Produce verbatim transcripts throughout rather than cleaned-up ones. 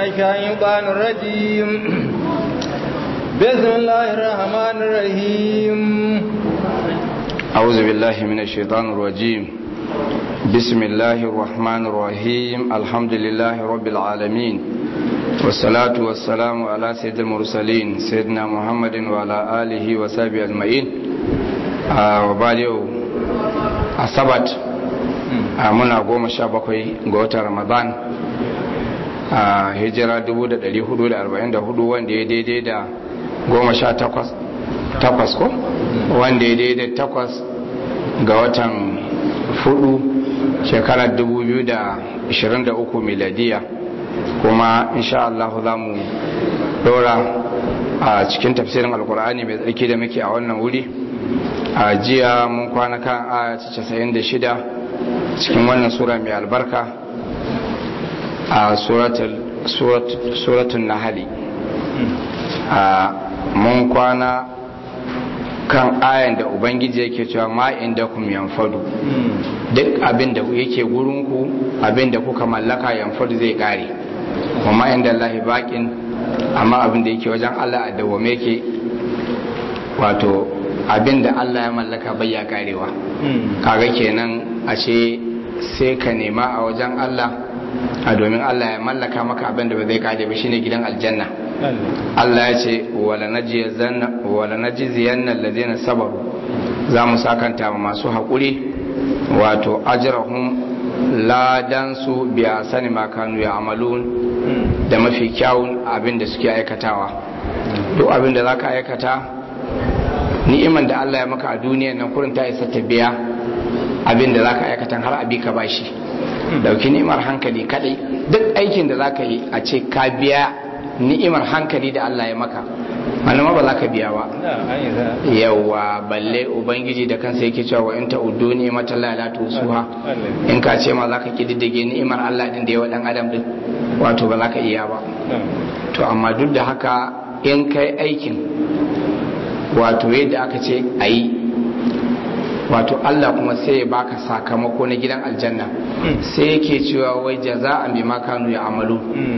الشيطان الرجيم بسم الله الرحمن الرحيم أعوذ بالله من الشيطان الرجيم بسم الله الرحمن الرحيم الحمد لله رب العالمين والصلاة والسلام على سيد المرسلين سيدنا محمد وعلى آله وصحبه أجمعين وبعد السبت muna goma sha bakwai ga watan Ramadan a hijira dubu da dari hudu da arba'in da hudu wanda ya daidai da goma sha takwas takwas ko wanda ya daidai takwas ga watan hudu shekarar dubu biyu da ashirin da uku miladiya kuma insha Allah za mu dora a cikin tafsirin alkur'ani mai tsarki da muke a wannan wuri a jiya mun kwana kan aya casa'in da shida cikin wannan sura mai albarka a suratun nahali a mun kwana kan ayan da ubangiji yake cewa ma inda kum yanfadu duk abin da yake gurinku abin da kuka mallaka yanfadu zai kare kuma inda Allahi baƙin amma abin da yake wajen Allah a dawwame yake wato abin da Allah ya mallaka bai ya karewa kaga kenan a ce sai ka nema a wajen Allah a domin Allah ya mallaka maka abin da ba zai kare ba shine gidan aljanna Allah ya ce wala najziyanna allazina sabaru za mu sakanta ma masu haƙuri wato ajrahum ladan su bi asani ma kanu ya'malun da mafi kyawun abin da suke aikatawa duk abin da zaka aikata ni'iman da Allah ya maka a duniyar nan kurin ta isa ta biya abin da zaka aikata har abi ka bashi dauki ni'imar hankali kadai duk aikin da zaka yi a ce ka biya ni'imar hankali da Allah ya maka malama ba za ka biya ba yawa balle ubangiji da kansa yake cewa wa in ta'uddu ni'matallahi la tusuha in ka ce ma za ka kididdige ni'imar Allah din da yawa dan adam din wato ba za ka iya ba to amma duk da haka in kai aikin wato yadda aka ce ayi wato Allah kuma sai ya baka sakamako na gidan aljanna sai yake cewa wai jaza'an bima kanu ya'malu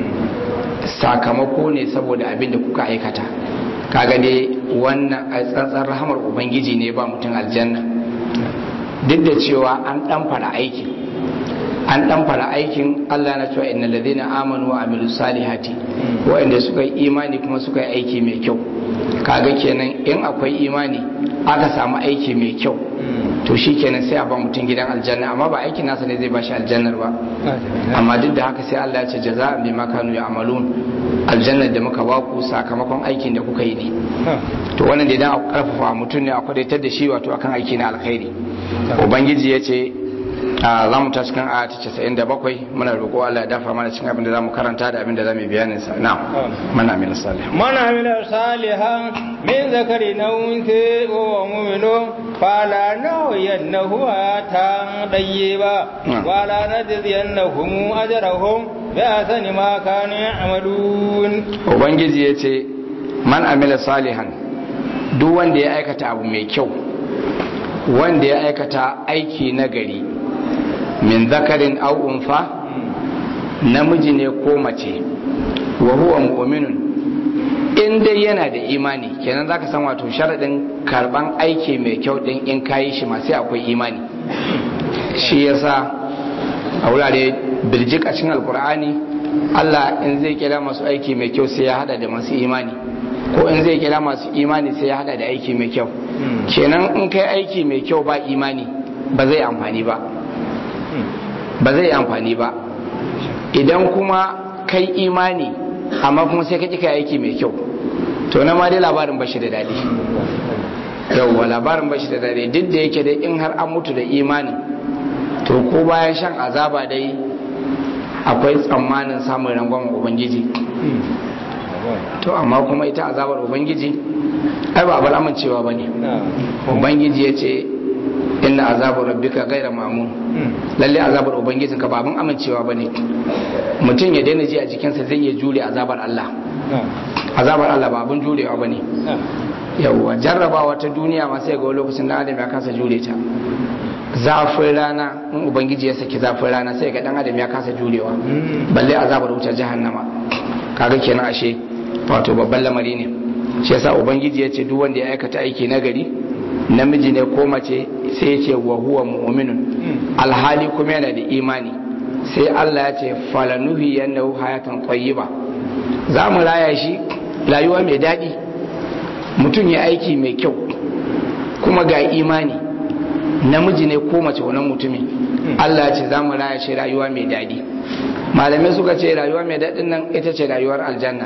sakamako ne saboda abin da kuka aikata kaga dai wannan tsantsan rahamar ubangiji ne ba mutum aljanna duk da cewa an dan fara aikin an dan fara aikin Allah na cewa innal ladina amanu wa amilus salihati wa'anda suka yi imani kuma suka yi aiki mai kyau kaga kenan in akwai imani aka samu aiki mai kyau to shi kenan sai a ba mutum gidan aljanna amma ba aikin nasa ne zai ba shi aljannar ba amma duk da haka sai Allah ya ce jaza'an bima kanu ya'malun aljannar da muka ba ku sakamakon aikin da kuka yi ne to wannan da idan a karfafa mutum ne a kwadaitar da shi wato akan aiki na alkhairi ubangiji ya ce za mu ta cikin aya ta casa'in da bakwai muna roƙo Allah ya dafa mana cikin abin da za mu karanta da abin da za mu yi bayanin sa na mana amina salih mana amina salihan min zakari na unke wa mu'minu fala nawiyannahu tan dayyiba wala najziyannahum ajrahum bi ahsani ma kanu ya'malun ubangiji yace man amila salihan duk wanda ya aikata abu mai kyau wanda ya aikata aiki nagari min zakarin aw unfa namiji ne ko mace wa huwa mu'minun in dai yana da imani kenan zaka san wato sharadin karban aiki mai kyau din in kayi shi ma sai akwai imani shi yasa a wurare birjik a cikin alkur'ani Allah in zai kira masu aiki mai kyau sai ya hada da masu imani ko in zai kira masu imani sai ya hada da aiki mai kyau kenan in kai aiki mai kyau ba imani ba zai amfani ba ba zai amfani ba idan kuma kai imani amma kuma sai ka ƙi kai aiki mai kyau to na ma dai labarin bashi da daɗi yauwa labarin bashi da daɗi duk da yake dai in har an mutu da imani to ko bayan shan azaba dai akwai tsammanin samun rangon ubangiji to amma kuma ita azabar ubangiji ai ba abar amincewa ba ne ubangiji ya ce inna azabar rabbika gaira mamun lalle azabar ubangijin ka ba abin amincewa bane mutum ya daina ji a jikinsa zai iya jure azabar Allah azabar Allah ba abin jurewa bane yawwa jarrabawa ta duniya ma sai ga lokacin da adam ya kasa jure ta zafin rana in ubangiji ya saki zafin rana sai ga dan adam ya kasa jurewa balle azabar wutar jahannama kaga kenan ashe wato babban lamari ne. Shi yasa ubangiji ya ce duk wanda ya aikata aiki nagari namiji ne ko mace sai ya ce wa huwa mu'minun alhali kuma yana da imani sai Allah ya ce falanuhi yannahu hayatan tayyiba za mu raya shi rayuwa mai daɗi. Mutum ya aiki mai kyau kuma ga imani namiji ne ko mace wannan mutumin Allah ya ce za mu raya shi rayuwa mai daɗi. Malamai suka ce rayuwa mai daɗin nan ita ce rayuwar aljanna.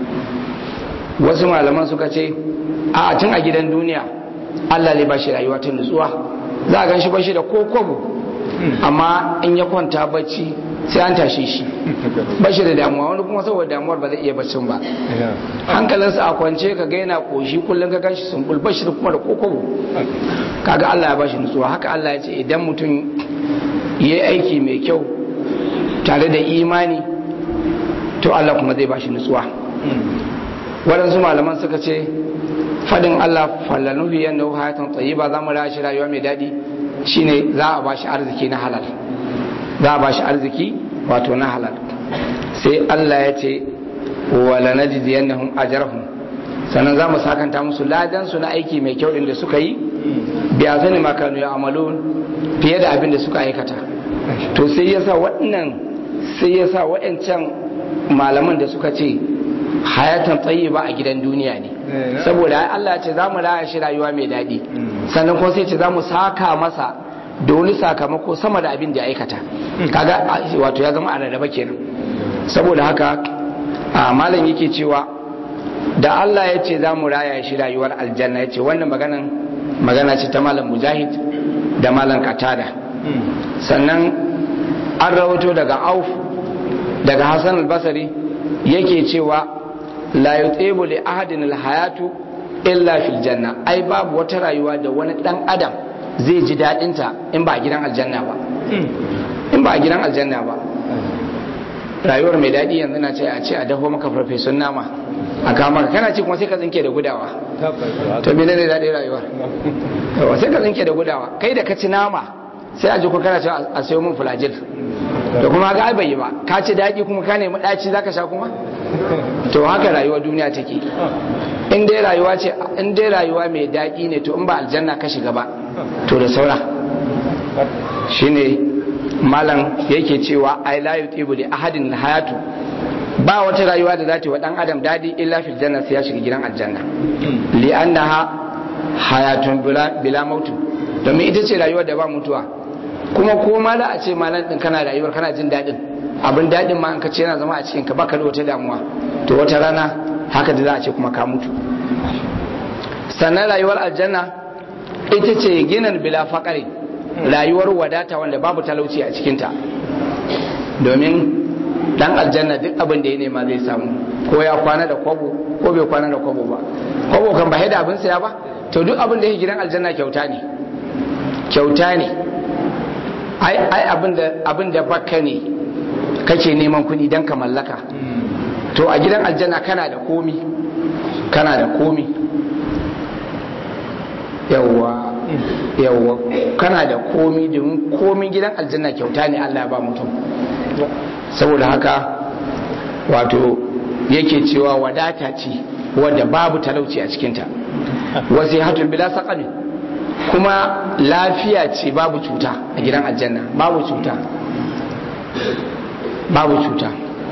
Wasu malaman suka ce a tun a gidan duniya Allah ne ba shi rayuwa ta nutsuwa, za a gan shi ba shi da kokobo amma in ya kwanta bacci sai an tashe shi ba shi da damuwa. Wani kuma saboda damuwar ba zai iya baccin ba, hankalinsa a kwance ka ga yana koshi kullum ka gan shi sun bulba shi kuma da kokobo. Kaga Allah ya ba shi nutsuwa. Haka Allah ya ce idan mutum ya yi aiki mai kyau tare da imani to Allah kuma zai ba shi nutsuwa. Waɗansu malaman suka ce fadin Allah fallanuhi yannahu hayatan tayyiba za mu rashi rayuwa mai daɗi shine za a bashi arziki na halal, za a bashi arziki wato na halal. Sai Allah ya ce wala najziyannahum ajrahum, sannan za mu sakanta musu ladan su na aiki mai kyau din da suka yi bi azani ma kanu ya'malun, fiye da abin da suka aikata. To sai yasa waɗannan sai yasa waɗancan malaman da suka ce hayatan tayyiba a gidan duniya ne, saboda Allah ce za mu raya shi rayuwa mai daɗi, sannan kuma sai ce za mu saka masa da wani sakamako sama da abin da ya aikata. Kaga wato ya zama a rarraba kenan. Saboda haka a malam yake cewa da Allah ya ce za mu raya shi rayuwar aljanna, ya ce wannan maganan magana ce ta malam mujahid da malam katada. Sannan an rawato daga auf daga hasan al-basri yake cewa la yutibu li ahadin alhayatu illa fil janna, ai babu wata rayuwa da wani dan adam zai ji dadin ta in ba a gidan aljanna ba. In ba a gidan aljanna ba rayuwar mai dadi yanzu na ce a ce a dafa maka farfesun nama a kamar kana ci kuma sai ka tsinke da gudawa. To me ne dadi rayuwar? Yawa sai ka tsinke da gudawa. Kai da ka ci nama sai a ji ko kana ce a sayo min fulajil, da kuma ga bai yi ba, ka ci dadi kuma ka nemi daci zaka sha kuma. To haka rayuwar duniya take. In dai rayuwa ce in dai rayuwa mai daɗi ne to in ba aljanna ka shiga ba to da saura. Shine malam yake cewa ai la yutibu li ahadin hayatu, ba wata rayuwa da za ta yi wa dan adam daɗi illa fil janna sai ya shiga gidan aljanna. Li annaha hayatun bila bila mautu, domin ita ce rayuwar da ba mutuwa. Kuma ko ma da a ce malam din kana rayuwar kana jin daɗin, abin daɗin ma an ka ce yana zama a cikin ka baka da wata damuwa, to wata rana haka da za a ce kuma ka mutu. Sannan rayuwar aljanna ita ce ginin bila faƙari, rayuwar wadata wanda babu talauci a cikinta. Domin dan aljanna duk abin da ya nema zai samu, ko ya kwana da kwabo ko bai kwana da kwabo ba. Kwabo kan ba da abin saya ba, to duk abin da yake gidan aljanna kyauta ne, kyauta ne. ai ai abin da abin da baka ne kake neman kuɗi don ka mallaka, to a gidan aljanna kana da komi, kana da komi. Yawwa yawwa kana da komi, domin komin gidan aljanna kyauta ne Allah ya ba mutum. Saboda haka wato yake cewa wadata ce wadda babu talauci a cikinta, wasu hatun bila saƙami, kuma lafiya ce babu cuta a gidan aljanna, babu cuta babu cuta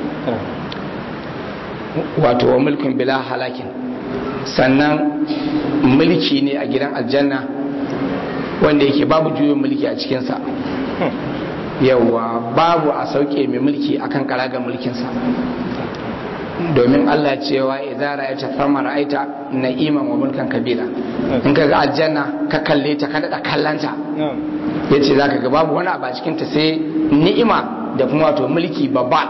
wato wa mulkin bila halakin. Sannan mulki ne a gidan aljanna wanda yake babu juyin mulki a cikinsa. Yawwa babu a sauke mai mulki akan karagar mulkinsa, domin Allah cewa idza ra'aita thama ra'aita na'iman wa mulkan kabira. In ka ga aljanna ka kalle ta ka da kallanta, yace zaka ga babu wani abu a cikin ta sai ni'ima da kuma wato mulki babba.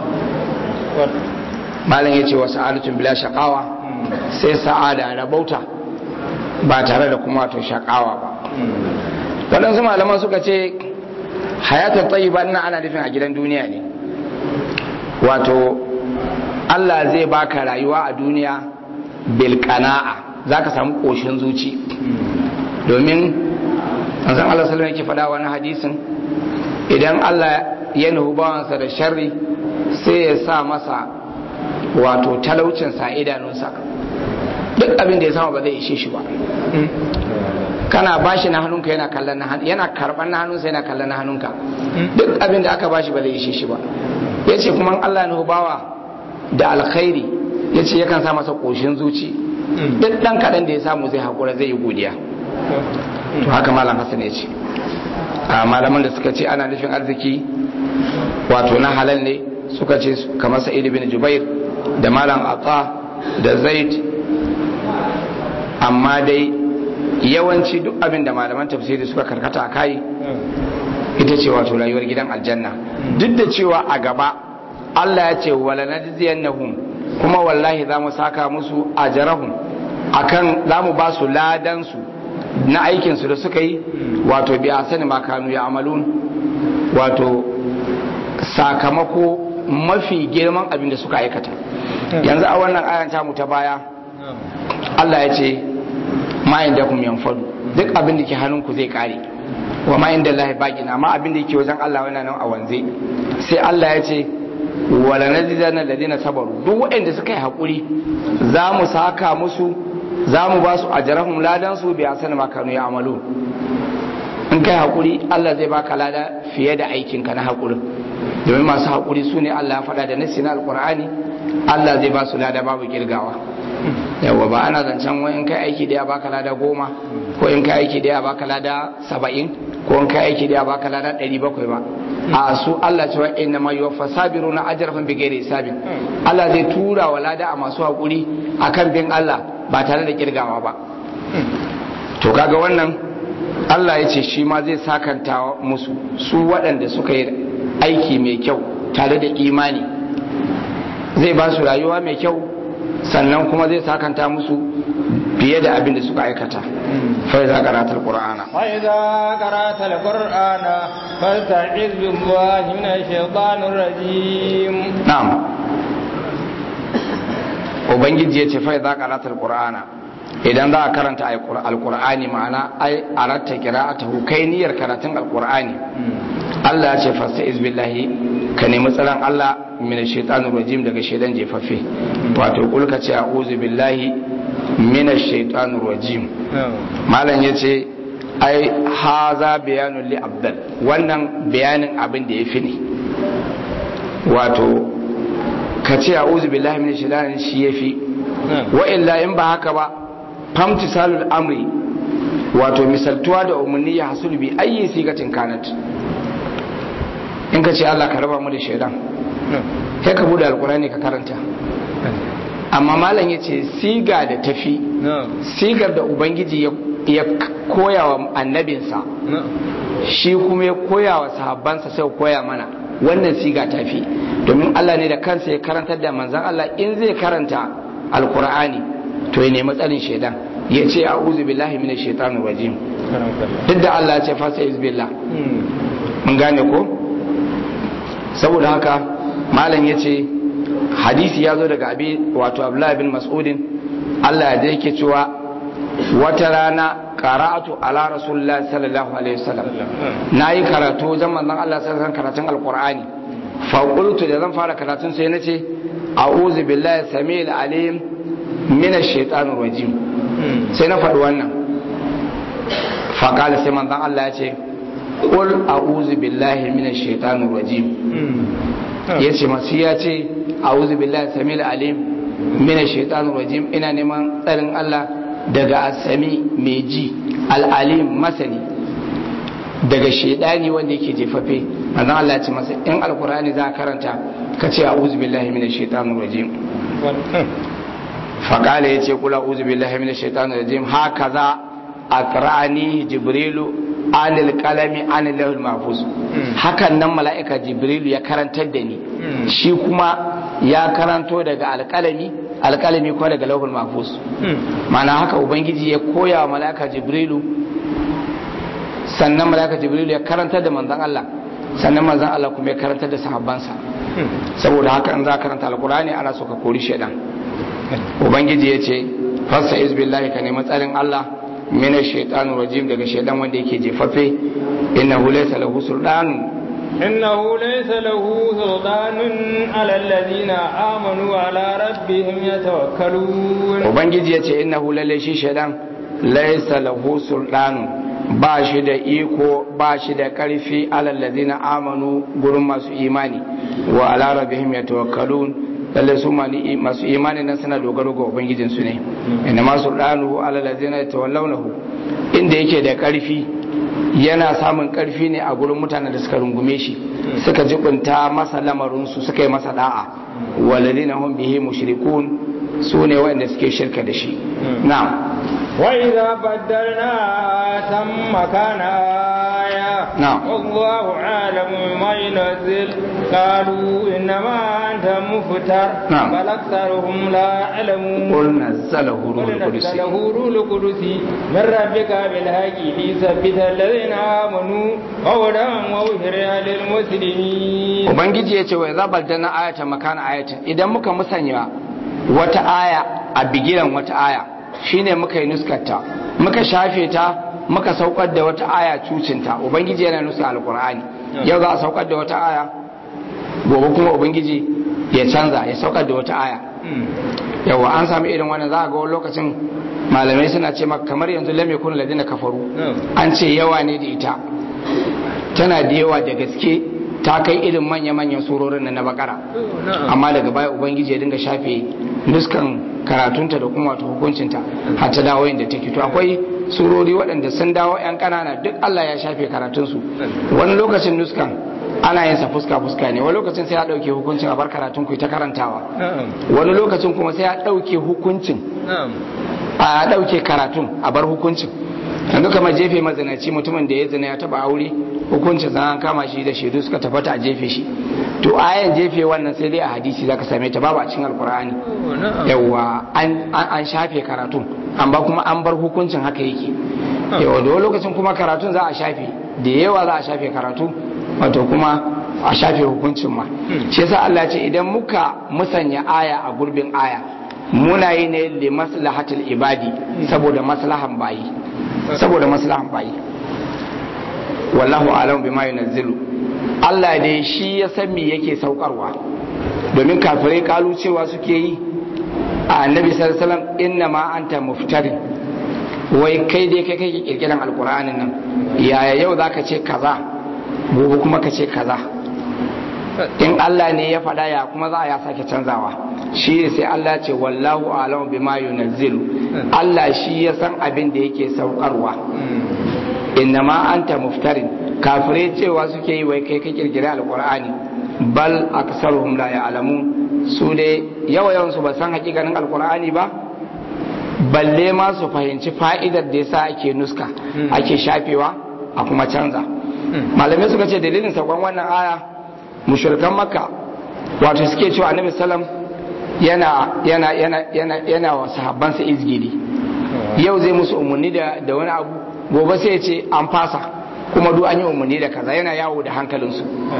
Malam yace wa sa'alatun bila shaqawa, sai sa'ada rabauta ba tare da kuma wato shaqawa ba. Wadansu malaman suka ce hayatul tayyiba ina ana nufin a gidan duniya ne, wato Allah zai baka rayuwa a duniya bil qana'a, zaka samu koshin zuci. Domin manzon Allah sallallahu alaihi wasallam yake faɗa wani hadisin, idan Allah ya nuhu bawansa da sharri sai ya sa masa wato talaucinsa idanunsa duk abin da ya samu ba zai ishe shi ba kana bashi na hannunka yana kallon na yana karban na hannunsa yana kallon na hannunka duk abin da aka bashi ba zai ishe shi ba yace kuma Allah ne bawa da alkhairi yace yakan sa masa koshin zuci duk dan kadan da ya samu zai hakura zai yi godiya to haka malam Hassan yace a malaman da suka ce ana nufin arziki wato na halal ne suka ce kamar Sa'id bin Jubair da malam Atha da Zaid amma dai yawanci duk abin da malaman tafsiri suka karkata a kai ita ce wato rayuwar gidan aljanna duk da cewa a gaba Allah ya ce wala najziyannahum kuma wallahi za mu saka musu ajrahum akan za mu ba su ladan su na aikin su da suka yi wato bi asani ma kanu ya amalun wato sakamako mafi girman abin da suka aikata yanzu a wannan ayan ta mu ta baya Allah ya ce ma inda kun yanfadu duk abin da ke hannunku zai kare wa ma inda Allah baqina amma abin da yake wajen Allah wannan nan a wanze sai Allah ya ce wala nazidana alladhina sabaru duk waɗanda suka yi hakuri za mu saka musu za mu ba su ajrahum ladan su bi asan ma kanu ya amalu in kai hakuri Allah zai baka lada fiye da aikin ka na hakuri domin masu hakuri su ne Allah ya faɗa da nasi na alqur'ani Allah zai ba su lada babu kirgawa yawa ba ana zancen wai in kai aiki daya baka lada goma ko in kai aiki daya baka lada saba'in ko in kai aiki daya baka lada ɗari bakwai ba a su Allah cewa inna ma yuwaffa sabiruna ajrahum bighairi hisabin Allah zai tura wa lada a masu hakuri akan bin Allah ba tare da kirgawa ba to kaga wannan Allah ya ce shi ma zai sakanta musu su waɗanda suka yi aiki mai kyau tare da imani zai ba su rayuwa mai kyau sannan kuma zai sakanta musu fiye da abin da suka aikata fa iza qara'atal qur'ana fa iza qara'atal qur'ana fasta'iz billahi minash shaitanir rajim na'am ubangiji yace fa iza qara'atal qur'ana idan za a karanta alqur'ani ma'ana ai aratta qira'atuhu kai niyyar karatun alqur'ani Allah ya ce fasta'iz billahi ka nemi tsaron Allah min shaitanir rajim daga shaitan jefaffe wato kulka ce a'udhu billahi min shaitanir rajim malam yace ai haza bayanun li abdal wannan bayanin abin da yafi ne wato ka ce a'udhu billahi min shaitanir shi yafi wa illa in ba haka ba famtisalul amri wato misaltuwa da umarni ya hasulu bi ayyi sigatin kanat in ka ce Allah ka raba mu da shaitan sai ka bude alkurani ka karanta amma malam ya ce siga da tafi sigar da ubangiji ya koya wa annabinsa shi kuma ya koya wa sahabbansa sai koya mana wannan siga tafi domin Allah ne da kansa ya karantar da manzan Allah in zai karanta alkur'ani to ya nemi tsarin shaidan ya ce a'udhu billahi minash shaitanir rajim duk da Allah ya ce fasta'iz billah mun gane ko saboda haka malam ya ce hadisi ya zo daga abi wato abdullahi bin mas'udin Allah da yake cewa wata rana qara'atu ala rasulullahi sallallahu alaihi wasallam nayi karatu wajen manzon Allah sallallahu alaihi karatun alqur'ani fa qultu da zan fara karatun sai nace a'udhu billahi samil alim minash shaitanir rajim sai na faɗi wannan fa qala sai manzon Allah ya ce qul a'udhu billahi minash shaitanir rajim yace masu ya ce a'udhu billahi samil alim minash shaitanir rajim ina neman tsarin Allah daga asami mai ji al-alim masani daga shaidani wanda yake jefafe manzon Allah ya ce masa in alqur'ani za ka karanta ka ce a'udhu billahi minash shaitanir rajim fa qala yace qul a'udhu billahi minash shaitanir rajim hakaza aqra'ani jibrilu anil kalami anil lahul mahfuz hakan nan mala'ika jibrilu ya karantar da ni shi kuma ya karanto daga alkalami alkalami ko daga lahul mahfuz mana haka ubangiji ya koya wa mala'ika jibrilu sannan mala'ika jibrilu ya karantar da manzon Allah sannan manzon Allah kuma ya karantar da sahabbansa saboda haka in za ka karanta alqur'ani ana so ka kori shedan ubangiji ya ce fasa izbillahi ka nemi tsarin Allah mina shaitanu rajim daga shaitan wanda yake jefaffe innahu laysa lahu sultan إنه ليس له سلطان على الذين آمنوا على ربهم يتوكلون ubangiji yace innahu lalle shi shaidan laysa lahu sultanun ba shi da iko ba shi da karfi alal ladina amanu gurin masu imani wa ala rabbihim yatawakkalun lalle su masu imani nan suna dogaro ga ubangijin su ne inna ma sultanu alal ladina yatawallawnahu inda yake da karfi yana samun karfi ne a gurin mutanen da suka rungume shi suka jibunta masa lamarin su suka yi masa da'a waladina hum bihi mushrikun su ne wanda suke shirka da shi na'am وإذا بدلنا ثم كان آية نعم. والله عالم ما ينزل قالوا إنما أنت مفتر نعم. بل أكثرهم لا يعلمون قل نزله روح قل القدس نزله روح القدس من ربك بالحق ليثبت الذين آمنوا وهدى وبشرى للمسلمين. ubangiji ya ce wa idza badalna ayatan makana ayatin idan muka musanya wata aya a bigiran wata aya shine muka yi nuskarta muka shafe ta muka saukar da wata aya cucinta ubangiji yana nuska alkur'ani yau za a saukar da wata aya gobe kuma ubangiji ya canza ya saukar da wata aya yawa an sami irin wannan za a ga wani lokacin malamai suna ce maka kamar yanzu lam yakun ladina kafaru an ce yawa ne da ita tana da yawa da gaske ta kai irin manya-manyan surorin nan na bakara amma daga baya ubangiji ya dinga shafe nuskan karatunta da kuma wato hukuncinta har ta dawo yadda take to akwai surori waɗanda sun dawo yan ƙanana duk Allah ya shafe karatunsu wani lokacin nuskan ana yin sa fuska fuska ne wani lokacin sai ya ɗauke hukuncin a bar karatun ku ta karantawa wani lokacin kuma sai ya ɗauke hukuncin a ɗauke karatun a bar hukuncin yanzu kamar jefe mazinaci mutumin da ya zina ya taba aure hukuncin sa an kama shi da shaidu suka tabbata a jefe shi to ayan jefe wannan sai dai a hadisi zaka same ta babu a cikin alkur'ani yawa an an shafe karatun amma kuma an bar hukuncin haka yake yawa da lokacin kuma karatun za a shafe da yawa za a shafe karatu wato kuma a shafe hukuncin ma shi yasa Allah ya ce idan muka musanya aya a gurbin aya muna yi ne li maslahatil ibadi saboda maslahan bayi saboda maslahan bayi wallahu alam bima yunazzilu Allah dai shi ya san me yake saukarwa domin kafirai kalu cewa suke yi a annabi sallallahu alaihi wasallam inna ma anta muftarin wai kai dai kai kake kirkiran alqur'anin nan yaya yau zaka ce kaza gobe kuma ka ce kaza in Allah ne ya faɗa ya kuma za a ya sake canzawa shi ne sai Allah ce wallahu alam bima yunazzilu Allah shi ya san abin da yake saukarwa innama anta muftarin kafirai cewa suke yi wai kai ka kirkira alqur'ani bal aksaruhum la ya'lamun su dai yawa yawan su ba san hakikanin alqur'ani ba balle ma su fahimci fa'idar da yasa ake nuska ake shafewa a kuma canza malamai suka ce dalilin saukon wannan aya mushrikan makka wato suke cewa annabi sallam yana yana yana yana yana wa sahabbansa izgili yau zai musu umarni da da wani abu gobe sai ya ce an fasa kuma duk an yi umarni da kaza yana yawo da hankalinsu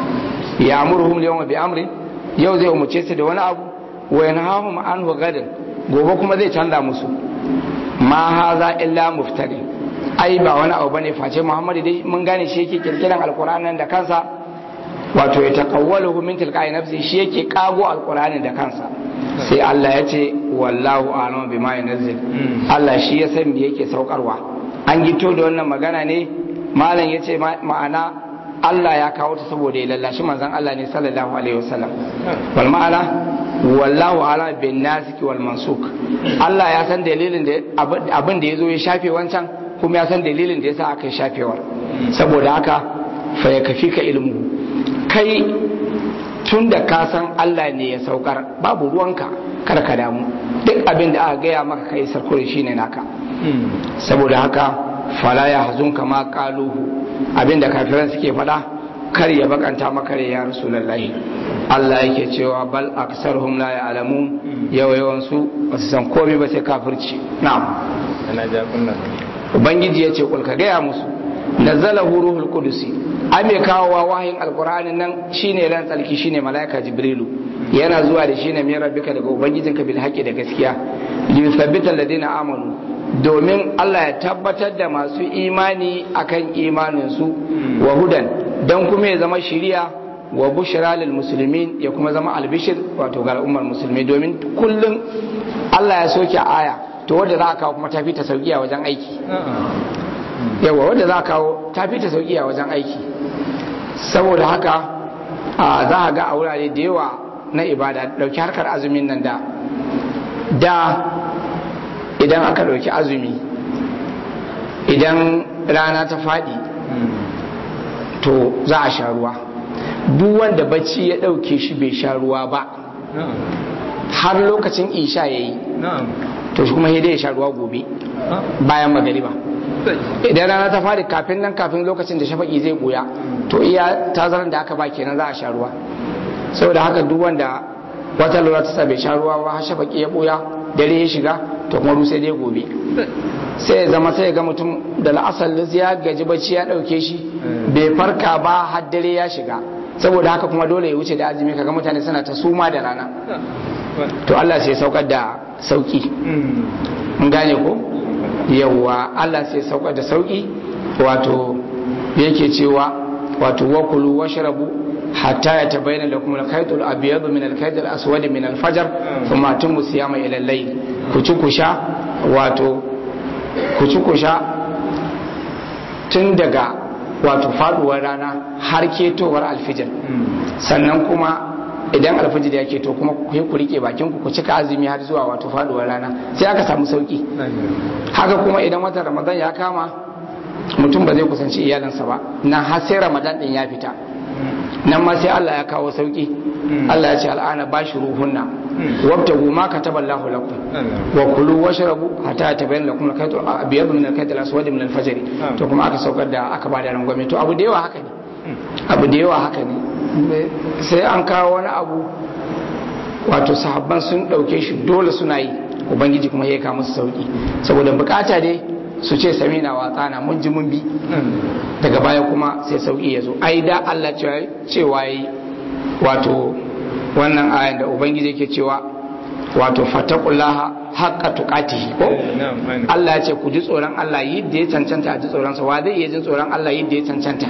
ya amurhum yawma bi amri yau zai umarce su da wani abu wa yanhahum anhu gadan gobe kuma zai canza musu ma haza illa muftari ai ba wani abu bane face Muhammadu dai mun gane shi yake kirkiran alqur'anin da kansa wato ya taqawwalu min tilqa'i nafsi shi yake kago alqur'anin da kansa sai Allah ya ce wallahu a'lamu bima yunzil Allah shi ya san me yake saukarwa an gito da wannan magana ne malam yace ma'ana Allah ya kawo ta saboda ya lallashi manzon Allah ne sallallahu alaihi wasallam wal ma'ana wallahu ala bin nasiki wal mansuk Allah ya san dalilin da abin da yazo ya shafe wancan kuma ya san dalilin da yasa aka shafewar saboda haka fa ya kafi ka ilmu kai tunda ka san Allah ne ya saukar babu ruwanka kar ka damu duk abin da aka gaya maka kai sarkure shine naka saboda haka fala ya hazunka ma qaluhu abin da kafiran suke faɗa kar ya bakanta maka ya rasulullahi Allah yake cewa bal aksarhum la ya'lamun yawa yawan su ba su san komai ba sai kafirci na'am ana ja kunna ubangiji yace kul ka gaya musu nazzalahu ruhul qudusi ai mai kawowa wahayin alqur'anin nan shine ran tsarki shine malaika jibrilu yana zuwa da shine mai rabbika daga ubangijinka bil haqqi da gaskiya yuthabbita alladhina amanu domin Allah ya tabbatar da masu imani akan imanin su wa hudan dan kuma ya zama shiriya wa bushra lil muslimin ya kuma zama albishir wato ga al'ummar musulmi domin kullum Allah ya soke aya to wanda za a kawo kuma ta fi ta sauki a wajen aiki yawa wanda za a kawo ta fi ta sauki a wajen aiki saboda haka za a ga a wurare da yawa na ibada dauki harkar azumin nan da da idan aka dauki azumi idan rana ta faɗi to za a sha ruwa duk wanda bacci ya ɗauke shi bai sha ruwa ba har lokacin isha ya yi to shi kuma dai ya sha ruwa gobe bayan magariba idan rana ta faɗi kafin nan kafin lokacin da shafaƙi zai ɓuya to iya tazarar da aka ba kenan za a sha ruwa saboda haka duk wanda wata lura ta sa bai sha ruwa ba har shafaƙi ya ɓuya dare ya shiga to kuma sai dai gobe sai ya zama sai ya ga mutum da la'asar ya gaji bacci ya dauke shi bai farka ba har dare ya shiga saboda haka kuma dole ya wuce da azumi kaga mutane suna ta suma da rana to Allah sai ya saukar da sauki mun gane ko yawa Allah sai ya saukar da sauki wato yake cewa wato wakulu washrabu hatta ya tabayyana lakum al-khayt al-abyad min al-khayt al-aswad min al-fajr thumma atimmu siyama ila al-layl ku ci ku sha wato ku ci ku sha tun daga wato faduwar rana har ketowar alfijir sannan kuma idan alfijir ya keto kuma ku rike bakin ku ku cika azumi har zuwa wato faduwar rana sai aka samu sauki haka kuma idan watan ramadan ya kama mutum ba zai kusanci iyalansa ba na har sai ramadan din ya fita nan ma sai Allah ya kawo sauki Allah ya ce al'ana bashiruhunna wabtagu ma kataballahu lakum wa kulu washrabu hatta tabayyana lakum al-khayt al-abyad min al-khayt al-aswad min al-fajr to kuma aka saukar da aka bada rangwame to abu da yawa haka ne abu da yawa haka ne sai an kawo wani abu wato sahabban sun dauke shi dole suna yi ubangiji kuma ya kawo musu sauki saboda bukata dai su ce samina wa tsana mun ji mun bi daga baya kuma sai sauki ya zo ai da Allah cewa yi wato wannan ayan da ubangiji yake cewa wato fataqullaha haqqa tuqatihi ko Allah ya ce ku ji tsoron Allah yadda ya cancanta a ji tsoron sa wa zai iya jin tsoron Allah yadda ya cancanta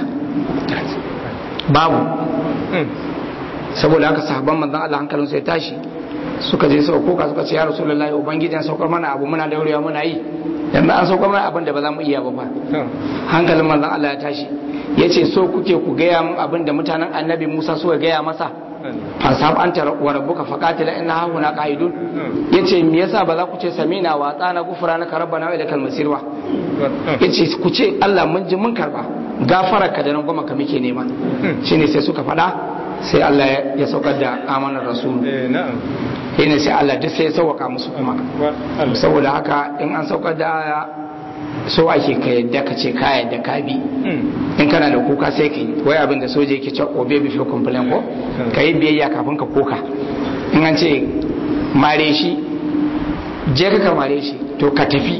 babu saboda haka sahabban manzon Allah hankalin sai tashi suka je suka koka suka ce ya rasulullahi ubangijin saukar mana abu muna daurewa muna yi yanzu an saukar mana abin da ba za mu iya ba fa hankalin manzon Allah ya tashi yace so kuke ku gaya mun abin da mutanen annabi Musa suka gaya masa fasab anta wa rabbuka faqatila inna hauna qa'idun yace me yasa ba za ku ce samina wa tsana gufranaka rabbana wa ilakal masir wa yace ku ce Allah mun ji mun karba gafararka da nan goma ka muke nema shine sai suka fada sai Allah ya saukar da amanar rasulu ne sai Allah duk sai ya sauwaka musu kuma saboda haka in an saukar da aya so ake ka yadda ka ce ka yadda ka bi in kana da kuka sai ka yi wai abin da soja yake cewa obe before complain ko ka yi biyayya kafin ka koka in an ce mare shi je ka mare shi to ka tafi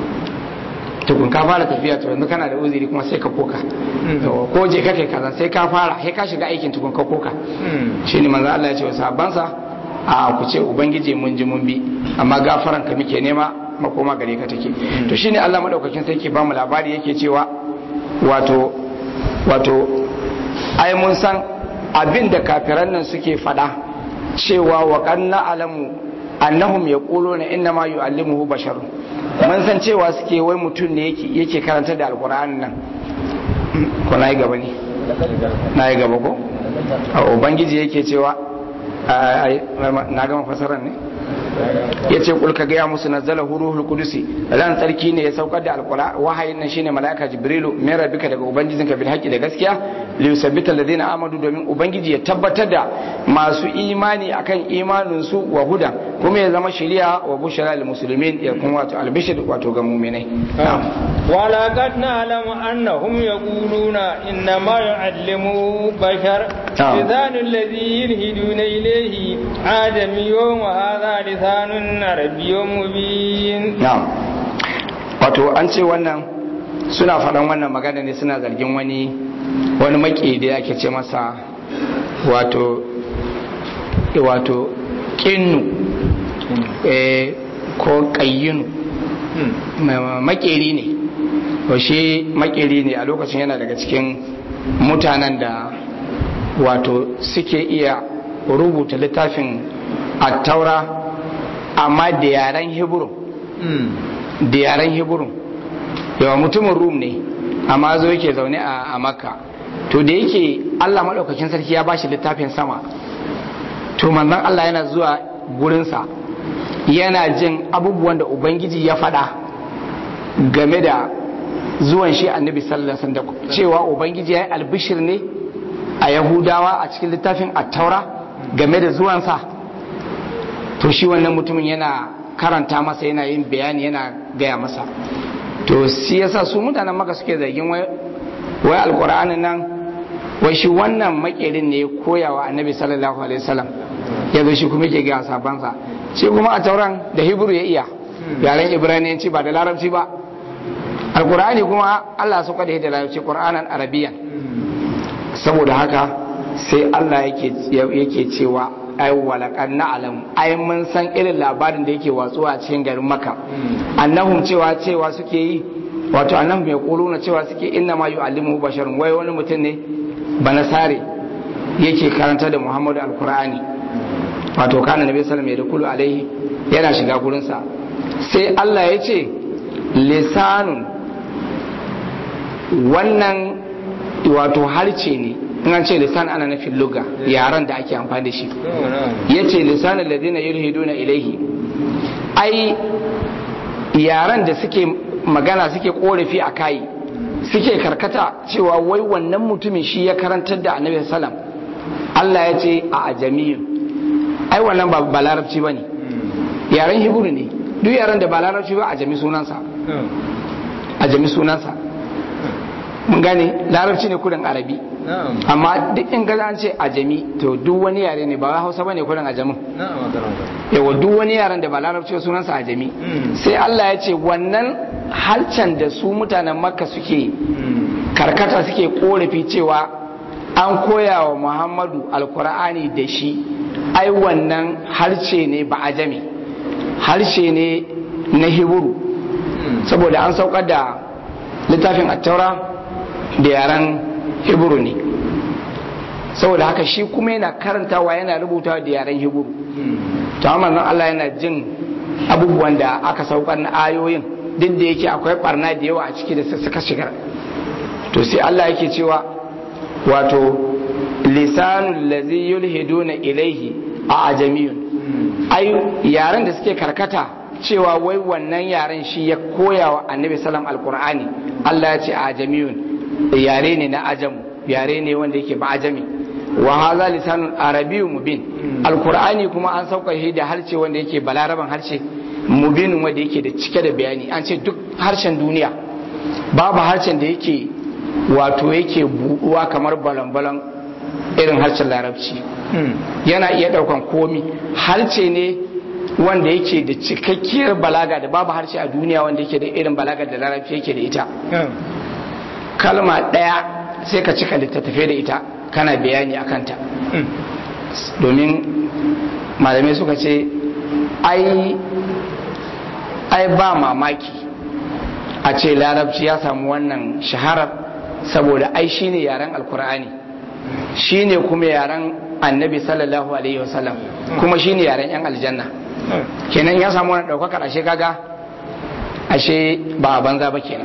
tukun ka fara tafiya to yanzu kana da uzuri kuma sai ka koka ko je ka kai kaza sai ka fara sai ka shiga aikin tukun ka koka shine manzo Allah ya ce wa sahabbansa a ku ce ubangiji mun ji mun bi amma gafaran ka muke nema makoma gare ka take to shine Allah madaukakin sarki ba mu labari yake cewa wato wato ai mun san abin da kafiran nan suke fada cewa wa qanna alamu annahum yaquluna inna ma yu'allimuhu basharun mun san cewa suke wai mutum ne yake yake karanta da alqur'anin nan ko nayi gaba ne nayi gaba ko ubangiji yake cewa na gama fasarar ne ya ce kulka gaya musu nazzala ruhul kudusi ran tsarki ne ya saukar da alqur'an wahayin nan shine malaika jibrilu mai rabbika daga ubangijinka bil haqqi da gaskiya li yusabbita alladhina amanu domin ubangiji ya tabbatar da masu imani akan imanin su wa huda kuma ya zama shari'a wa bushra lil muslimin ya kuma wato albishir wato ga mu'minai wa laqad na'lamu annahum yaquluna inna ma yu'allimu bashar idhan alladhi yulhiduna ilayhi adamiyyun wa hadha lisanun arabiyyun mubin na'am wato an ce wannan suna faɗan wannan magana ne suna zargin wani wani maki da yake ce masa wato wato kinnu eh ko kayyinu makeri ne to shi makeri ne a lokacin yana daga cikin mutanen da wato suke iya rubuta littafin attaura amma da yaren hebron da yaren hebron yawa mutumin rum ne amma zo yake zaune a makka to da yake Allah maɗaukakin sarki ya bashi littafin sama to manzon Allah yana zuwa gurinsa yana jin abubuwan da ubangiji ya faɗa game da zuwan shi annabi sallallahu alaihi wasallam cewa ubangiji ya yi albishir ne a yahudawa a cikin littafin attaura game da zuwansa to shi wannan mutumin yana karanta masa yana yin bayani yana gaya masa to shi yasa su mutanen maka suke zargin wai wai alqur'anin nan wai shi wannan makerin ne koyawa annabi sallallahu alaihi wasallam yanzu shi kuma yake ga sabansa shi kuma a tauran da hebru ya iya yaren ibraniyanci ba da larabci ba alqur'ani kuma Allah suka da larabci qur'anan arabiyan saboda haka sai Allah yake yake cewa ai walakan na'lam ai mun san irin labarin da yake watsuwa a cikin garin Makka annahum cewa cewa suke yi wato annahum ya kuluna cewa suke inna ma yu'allimu basharun wai wani mutum ne banasare yake karanta da Muhammadu alqur'ani wato kana nabi sallallahu alaihi wasallam ya alaihi yana shiga gurin sa sai Allah ya ce lisanun wannan wato harce ne in an ce lisan ana nufin luga yaran da ake amfani da shi ya ce lisanin ladina yulhiduna ilaihi ai yaran da suke magana suke korafi a kai suke karkata cewa wai wannan mutumin shi ya karantar da annabi sallam Allah ya ce a ajamiyun ai wannan ba balarabci ba ne yaren hibru ne duk yaran da balarabci ba ajami sunansa ajami sunansa mun gane larabci ne kudin arabi amma duk in gaza an ce ajami to duk wani yare ne ba hausa bane kudin ajamin yawa duk wani yaren da ba larabci sunansa ajami sai Allah ya ce wannan halcan da su mutanen makka suke karkata suke korafi cewa an koya wa muhammadu alkur'ani da shi ai wannan harshe ne ba ajami harshe ne na hiburu saboda an saukar da littafin attaura da yaren hebru ne saboda haka shi kuma yana karantawa yana rubutawa da yaren hebru to amma nan Allah yana jin abubuwan da aka saukar na ayoyin duk da yake akwai barna da yawa a ciki da suka shigar to sai Allah yake cewa wato lisanul ladzi yulhiduna ilaihi a ajamiyun ai yaren da suke karkata cewa wai wannan yaren shi ya koya wa annabi sallam alqur'ani Allah ya ce a ajamiyun yare ne na ajam yare ne wanda yake ba ajami wa hadha lisanun arabiyyun mubin alqur'ani kuma an sauka shi da harshe wanda yake balaraban harshe mubin wanda yake da cike da bayani an ce duk harshen duniya babu harshen da yake wato yake buɗuwa kamar balan-balan irin harshen larabci yana iya ɗaukan komi harshe ne wanda yake da cikakkiyar balaga da babu harshe a duniya wanda yake da irin balaga da larabci yake da ita kalma ɗaya sai ka cika littattafai da ita kana bayani a kanta domin malamai suka ce ai ai ba mamaki a ce larabci ya samu wannan shaharar saboda ai shine yaren alkur'ani shine kuma yaren annabi sallallahu alaihi wasallam kuma shine yaren yan aljanna kenan ya samu wannan daukakar ashe kaga ashe ba banza ba kenan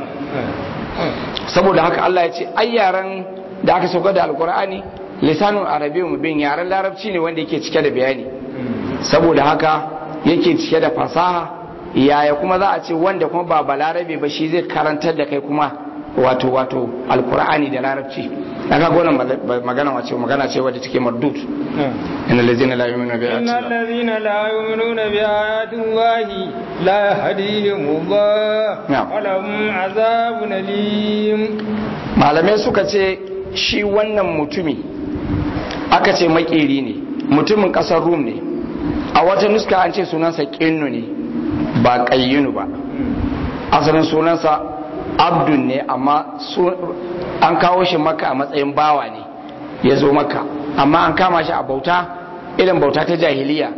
saboda haka Allah ya ce ai yaren da aka sauka da alkur'ani lisanun arabiyyun mubin yaren larabci ne wanda yake cike da bayani saboda haka yake cike da fasaha yaya kuma za a ce wanda kuma ba balarabe ba shi zai karantar da kai kuma wato wato alkur'ani da larabci daga gonan magana wace magana ce wadda take mardud innal ladzina la yu'minuna bi ayati innal ladzina la yu'minuna bi ayati llahi la yahdihim Allah wa lahum azabun alim malamai suka ce shi wannan mutumi aka ce makeri ne mutumin kasar rum ne a wata nuska an ce sunansa qinnu ne ba qayyinu ba asalin sunansa abdun ne amma an kawo shi maka a matsayin bawa ne ya zo maka amma an kama shi a bauta irin bauta ta jahiliya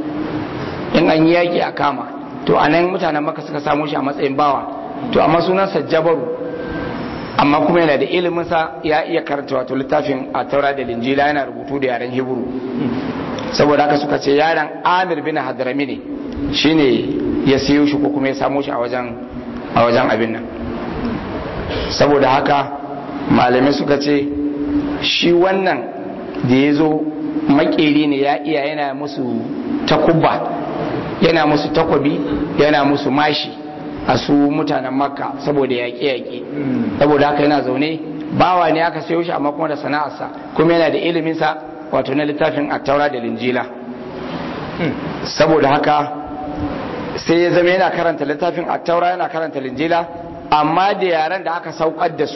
in an yi yaƙi a kama to a nan mutanen maka suka samu shi a matsayin bawa to amma sunansa jabaru amma kuma yana da iliminsa ya iya karanta wato littafin a taura da linjila yana rubutu da yaren hebru saboda haka suka ce yaron amir bin hadrami ne shine ya siyo shi ko kuma ya samo shi a wajen a wajen abin nan saboda haka malamai suka ce shi wannan da ya zo makeri ne ya iya yana musu takubba yana musu takwabi yana musu mashi a su mutanen makka saboda yaƙe-yaƙe saboda haka yana zaune bawa ne aka sayo shi amma kuma da sana'arsa kuma yana da iliminsa wato na littafin attaura da linjila saboda haka sai ya zama yana karanta littafin attaura yana karanta linjila amma da yaren da aka saukar da su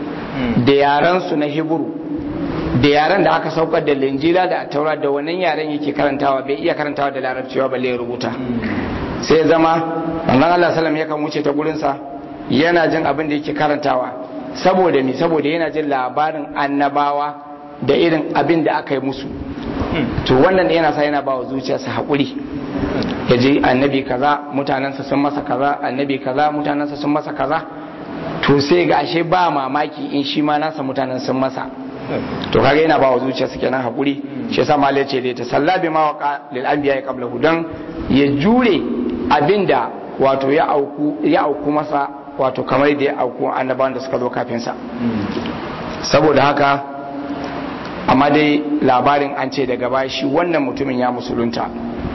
da yaren su na hebru da yaren da aka saukar da linjila da attaura da wannan yaren yake karantawa bai iya karantawa da larabciwa balle ya rubuta sai ya zama wannan Allah sallam yakan wuce ta gurinsa yana jin abin da yake karantawa saboda mi saboda yana jin labarin annabawa da irin abin da aka yi musu to wannan yana sa yana bawa zuciyarsa haƙuri ya ji annabi kaza mutanensa sun masa kaza annabi kaza mutanensa sun masa kaza to sai ga ashe ba mamaki in shi ma nasa mutanen sun masa to kaga yana bawa zuciyarsa kenan haƙuri shi yasa malai ce da ta sallabi ma waqa lil anbiya qablahu dan ya jure abinda wato ya auku ya auku masa wato kamar da ya auku annabawan da suka zo kafin sa saboda haka amma dai labarin an ce daga baya shi wannan mutumin ya musulunta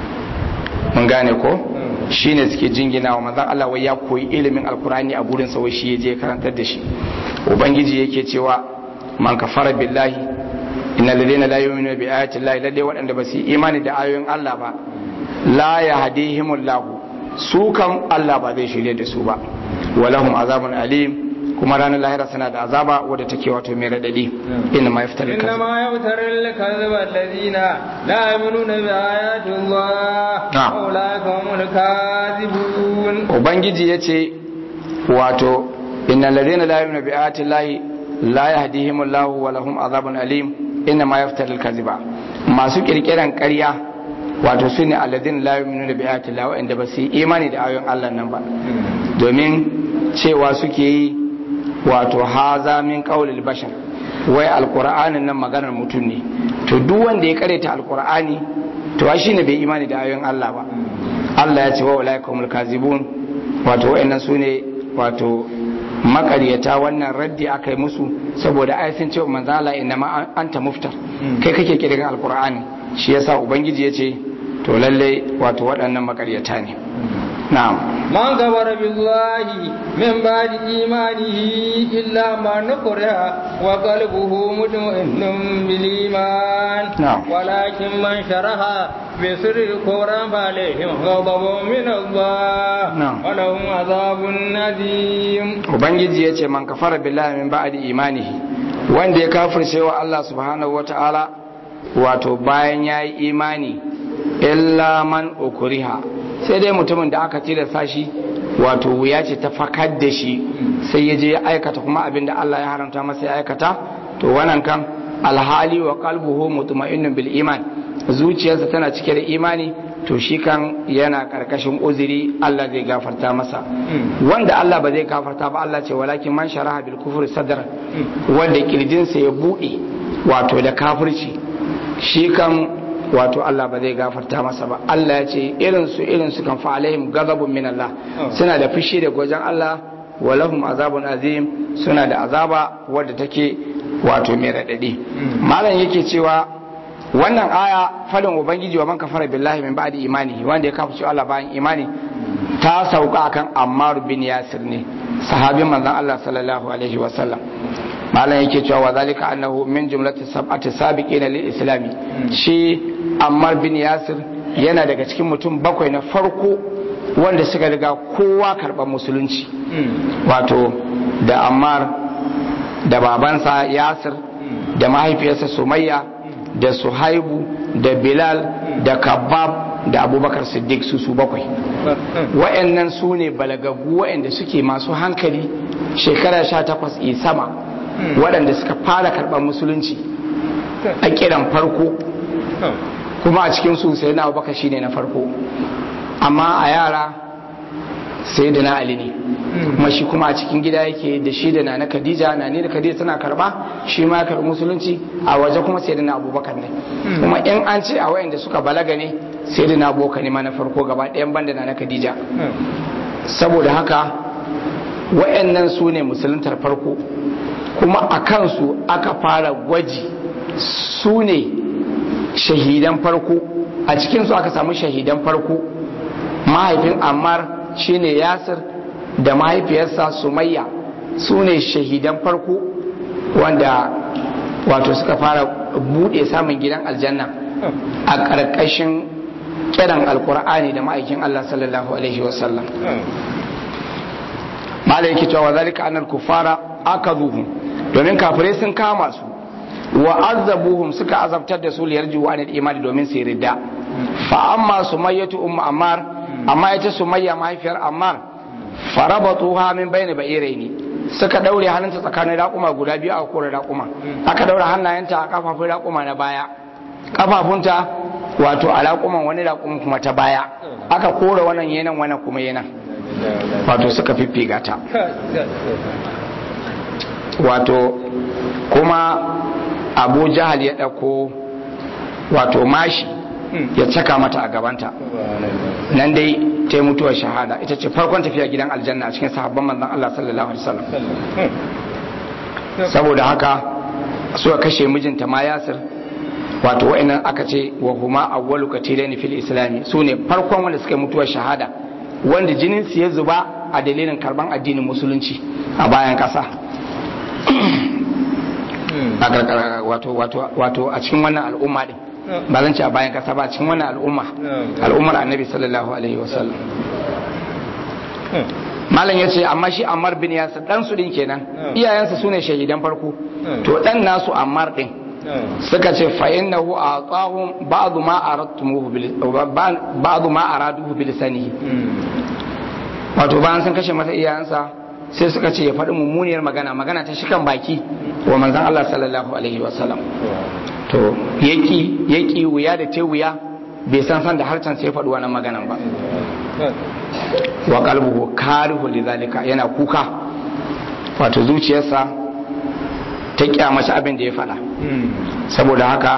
mun gane ko shine suke jingina wa manzon Allah wai ya koyi ilimin alkurani a gurin sa wai shi yaje karantar da shi ubangiji yake cewa man kafara billahi innal ladina la yu'minuna bi ayati llahi lalle waɗanda ba su yi imani da ayoyin Allah ba la yahdihimullahu su kam Allah ba zai shirye da su ba walahum azabun alim kuma ranar lahira suna da azaba wadda take wato mai radadi inna ma yaftar al-kadhib inna ma yaftar al-kadhib alladhina la yu'minuna bi ayati Allah ulaika humul kadhibun ubangiji yace wato innal ladhina la yu'minuna bi ayati Allah la yahdihimullahu wa lahum azabun alim inna ma yaftar al-kadhiba masu kirkiran ƙarya wato su ne alladin la yu'minuna bi ayati Allah wa'anda ba su yi imani da ayoyin Allah nan ba domin cewa suke yi wato haza min qaulil bashar wai alqur'anin nan maganar mutum ne to duk wanda ya karanta alqur'ani to shi ne bai imani da ayoyin Allah ba Allah ya ce wa ulaikumul kazibun wato wa'annan su ne wato makariyata wannan raddi aka yi musu saboda ai sun ce manzo Allah inna ma anta muftar kai kake kiran alqur'ani shi yasa ubangiji ya ce to lalle wato waɗannan makaryata ne na'am man gabara billahi min ba'di imanihi illa man nukriha wa qalbuhu mutma'innun bil iman walakin man sharaha bi sirri qur'an falihim ghadabun min Allah wa lahum azabun nadim ubangiji yace man kafara billahi min ba'di imanihi wanda ya kafirce wa Allah subhanahu wata'ala wato bayan yayi imani illa man ukriha sai dai mutumin da aka tilasta shi wato wuya ce ta fakar da shi sai ya je ya aikata kuma abin da Allah ya haramta masa ya aikata to wannan kan alhali wa qalbuhu mutma'innun bil iman zuciyarsa tana cike da imani to shi kan yana karkashin uzuri Allah zai gafarta masa wanda Allah ba zai gafarta ba Allah ce walakin man sharaha bil kufri sadra wanda kirjinsa ya bude wato da kafirci shi kan wato Allah ba zai gafarta masa ba Allah ya ce irinsu irinsu kan fa'alaihim gazabun min Allah suna da fushi da gwajin Allah walahum azabun azim suna da azaba wadda take wato mai radadi malam yake cewa wannan aya fadin ubangiji wa man kafara billahi min ba'di imani wanda ya kafa Allah bayan imani ta sauka akan Ammar bin Yasir ne sahabin manzon Allah sallallahu alaihi wasallam malam yake cewa wa zalika annahu min jumlati sab'ati sabiqina lil islami shi Ammar bin Yasir yana daga cikin mutum bakwai na farko wanda suka riga kowa karɓar musulunci wato da Ammar da babansa Yasir da mahaifiyarsa Sumayya da Suhaibu da Bilal da Kabbab da Abubakar Siddiq su su bakwai wa'annan su ne balagaggu wa'anda suke masu hankali shekara sha takwas i sama waɗanda suka fara karɓar musulunci a kiran farko kuma a cikin su sai na abubakar shine na farko amma a yara sai da na ali ne kuma shi kuma a cikin gida yake da shi da nana Khadija nani da Khadija tana karba shi ma ya karbi musulunci a waje kuma sai da na Abubakar ne kuma in an ce a wayanda suka balaga ne sai da na Abubakar ne ma na farko gaba ɗayan banda nana Khadija saboda haka wayannan su ne musuluntar farko kuma a kansu aka fara gwaji su ne shahidan farko a cikinsu aka samu shahidan farko mahaifin Ammar shine Yasir da mahaifiyarsa Sumayya su ne shahidan farko wanda wato suka fara bude samun gidan aljanna a ƙarƙashin kiran alkur'ani da ma'aikin Allah sallallahu alaihi wasallam malai yake cewa zalika annal kufara akazuhum domin kafirai sun kama su wa azabuhum suka azabtar da su liyar juwa ne imani domin su ridda fa amma sumayyatu ummu ammar amma ita sumayya mahaifiyar ammar farabatuha min bayni ba'iraini suka daure hannunta tsakanin raƙuma guda biyu a kore raƙuma aka daure hannayenta a kafafun raƙuma na baya kafafunta wato a raƙuman wani raƙuman kuma ta baya aka kore wannan yanan wannan kuma yanan wato suka fiffiga ta wato kuma abu jahal ya ɗauko wato mashi ya caka mata a gabanta nan dai ta yi mutuwar shahada ita ce farkon tafiya gidan aljanna a cikin sahabban manzon Allah sallallahu alaihi wasallam saboda haka suka kashe mijinta ma Yasir wato wa'annan aka ce wa huma awwalu qatilaini fil islami sune farkon wanda suka mutuwar shahada wanda jinin su ya zuba a dalilin karban addinin musulunci a bayan kasa wato wato wato a cikin wannan al'umma din ba zan ce a bayan kasa ba a cikin wannan al'umma al'ummar annabi sallallahu alaihi wasallam malam ya ce amma shi Ammar bin Yasir dan su din kenan iyayensa sune shahidan farko to dan nasu Ammar din suka ce fa innahu aqahum ba'd ma aradtumuhu bil ba'd ma araduhu bil lisanihi wato bayan sun kashe masa iyayensa sai suka ce ya faɗi mummuniyar magana magana ta shikan baki wa manzon Allah sallallahu alaihi wasallam to yaki yaki wuya da te wuya bai san san da harcen sai faɗi wannan maganan ba wa qalbuhu karihu lidhalika yana kuka wato zuciyarsa ta kyamace abin da ya faɗa saboda haka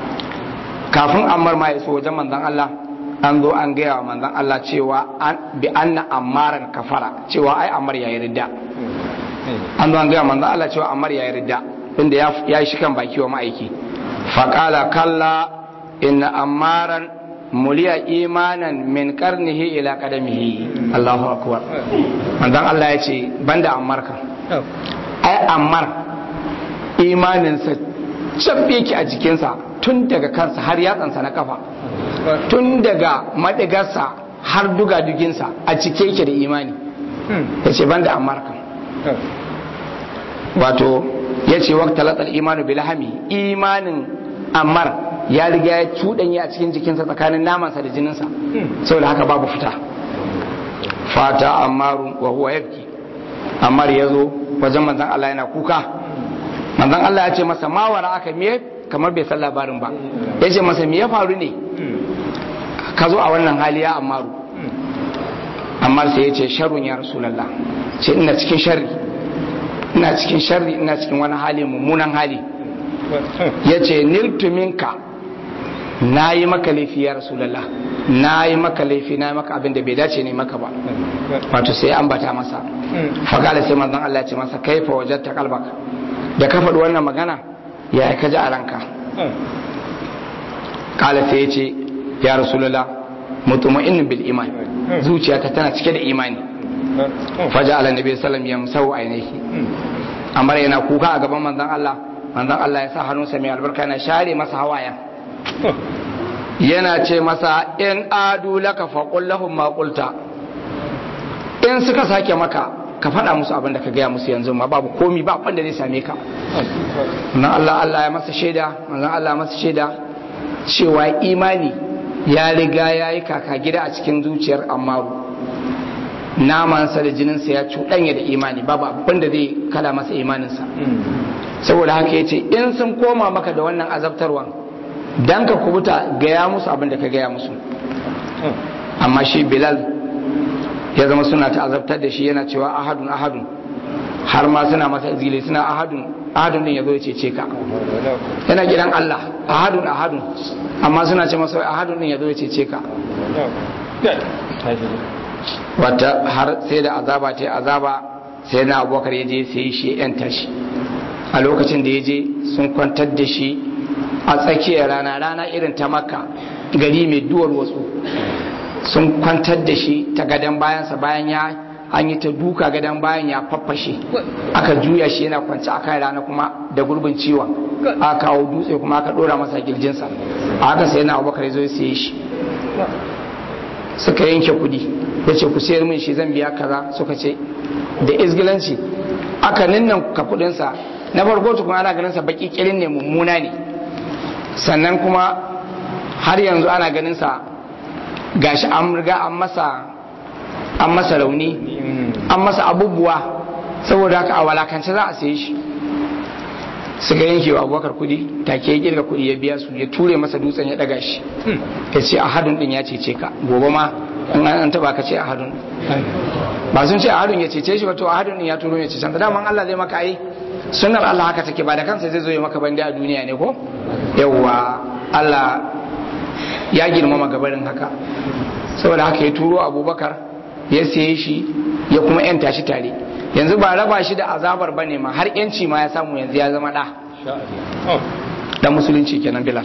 kafin Ammar ma ya so wajen manzon Allah an zo an gaya wa manzon Allah cewa bi anna ammaran kafara cewa ai Ammar yayi ridda an zo an gaya manzon Allah cewa Ammar yayi ridda inda ya yi shikan baki wa ma'aiki faqala kalla inna ammaran muliya imanan min karnihi ila qadamihi Allahu akbar manzon Allah ya ce banda Ammar kan ai Ammar imaninsa can yake a jikinsa tun daga kansa har yatsansa na kafa tun daga madigarsa har dugaduginsa a cike yake da imani ya ce banda Ammar kan wato ya ce wakta latsal imanu bilhami imanin Ammar ya riga ya cuɗanya a cikin jikinsa tsakanin namansa da jininsa saboda haka babu fita fata Ammaru wa huwa yabki Ammar ya zo wajen manzon Allah yana kuka manzon Allah ya ce masa mawara aka me kamar bai san labarin ba ya ce masa me ya faru ne ka zo a wannan hali ya Ammaru Ammar sai ya ce sharrun ya rasulullah ce ina cikin sharri ina cikin sharri ina cikin wani hali mummunan hali ya ce niltu minka na yi maka laifi ya rasulallah na yi maka laifi na yi maka abin da bai dace ne maka ba wato sai an bata masa fagala sai manzon Allah ce masa kaifa wajatta kalbaka da ka faɗi wannan magana ya ka ji a ranka kala sai ya ce ya rasulallah mutuma'innin bil iman zuciyata tana cike da imani faja ala nabi sallam ya musau ainihi amma yana kuka a gaban manzon Allah manzon Allah ya sa hannunsa mai albarka yana share masa hawayen yana ce masa in adu laka faqul lahum ma qulta in suka sake maka ka faɗa musu abin da ka gaya musu yanzu ma babu komi ba wanda zai same ka manzon Allah Allah ya masa shaida manzon Allah masa shaida cewa imani ya riga ya yi kaka gida a cikin zuciyar Ammaru namansa da jininsa ya cuɗanya da imani babu abin da zai kada masa imaninsa saboda haka ya ce in sun koma maka da wannan azabtarwan dan ka kubuta gaya musu abin da ka gaya musu amma shi Bilal ya zama suna ta azabtar da shi yana cewa ahadun ahadun har ma suna masa izgili suna ahadun ahadun din yazo ya cece ka yana gidan Allah ahadun ahadun amma suna ce masa ahadun din yazo ya cece ka wata har sai da azaba ta azaba sai na Abubakar ya je sai shi yan tashi a lokacin da ya je sun kwantar da shi a tsakiyar rana rana irin ta Makka gari mai duwar wasu sun kwantar da shi ta gadon bayansa bayan ya an yi ta duka gadon bayan ya faffashe aka juya shi yana kwanci a kan rana kuma da gurbin ciwon aka kawo dutse kuma aka dora masa kirjinsa a haka sai na Abubakar ya zo ya siye shi suka yanke kudi ya ce ku sayar min shi zan biya kaza suka ce da izgilanci aka ninnan ka kudinsa na farko tukuna ana ganin sa baki kirin ne mummuna ne sannan kuma har yanzu ana ganin sa gashi an riga an masa an masa rauni an masa abubuwa saboda haka a walakance za a saye shi suka yanke wa Abubakar kudi take ya kirga kudi ya biya su ya ture masa dutsen ya daga shi ya ce ahadun din ya cece ka gobe ma in an taba ka ce ahadun ba sun ce ahadun ya cece shi wato ahadun din ya turo ya cece ka daman Allah zai maka ai sunnar Allah haka take ba da kansa zai zo ya maka bande a duniya ne ko yawwa Allah ya girmama gabarin haka saboda haka ya turo Abubakar ya siye shi ya kuma yanta shi tare yanzu ba raba shi da azabar bane ma har yanci ma ya samu yanzu ya zama da da musulunci kenan Bilal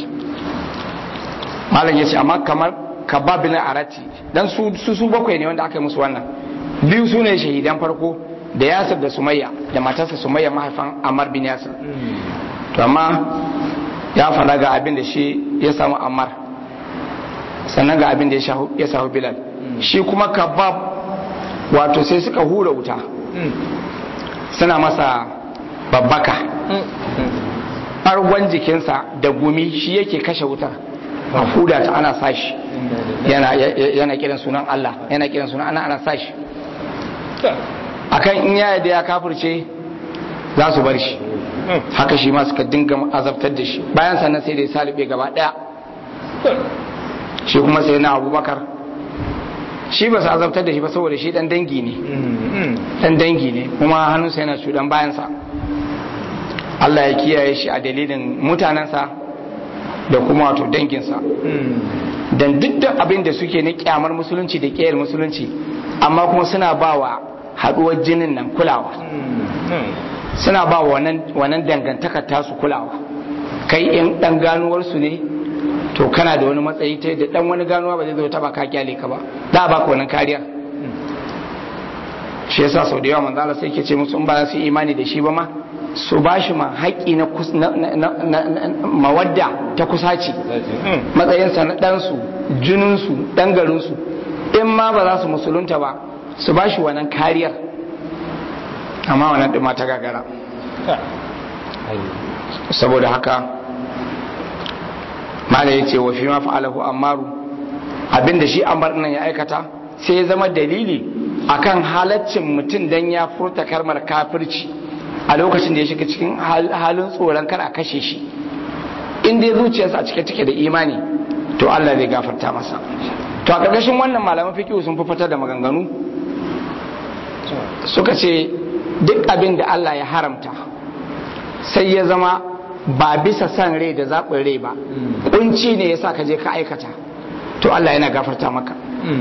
malam yace amma kamar Kabab bin Arati dan su su bakwai ne wanda aka yi musu wannan biyu su ne shahidan farko da Yasir da Sumayya da matarsa Sumayya mahaifan Ammar bin Yasir to amma ya fara ga abin da shi ya samu Ammar sannan ga abin da ya samu Bilal shi kuma Kabab wato sai suka hura wuta suna masa babbaka argon jikinsa da gumi shi yake kashe wutar a huda ta ana sashi yana kiran sunan Allah yana kiran sunan ana ana sashi akan in ya da ya kafirce za su bar shi haka shi ma suka dinga azabtar da shi bayan sannan sai da ya salube gaba daya shi kuma sai na Abubakar shi ba su azabtar da shi ba saboda shi dan dangi ne dan dangi ne kuma hannunsa yana cudan bayansa Allah ya kiyaye shi a dalilin mutanensa da kuma wato danginsa dan duk da abin da suke na kyamar musulunci da kiyar musulunci amma kuma suna ba wa haduwar jinin nan kulawa suna ba wa wannan dangantakar tasu kulawa kai in dan ganuwarsu ne to kana da wani matsayi ta da dan wani ganuwa ba zai zo taba ka kyale ka ba da ba ka wannan kariya shi yasa sau da yawa manzo Allah sai yake ce musu in ba su imani da shi ba ma su ba shi ma haƙƙi na mawadda ta kusaci matsayinsa na ɗansu jininsu ɗan garinsu in ma ba za su musulunta ba su ba shi wannan kariyar amma wannan ɗin ta gagara saboda haka mala ya ce wa fi ma fa'alahu ammaru abinda shi ammar nan ya aikata sai ya zama dalili akan halaccin mutum dan ya furta kalmar kafirci a lokacin da ya shiga cikin halin tsoron kar a kashe shi in dai zuciyarsa a cike take da imani to Allah zai gafarta masa to a ƙarƙashin wannan malaman fiqh sun fi fitar da maganganu suka ce duk abin da Allah ya haramta sai ya zama ba bisa san rai da zaɓin rai ba kunci ne yasa ka je ka aikata to Allah yana gafarta maka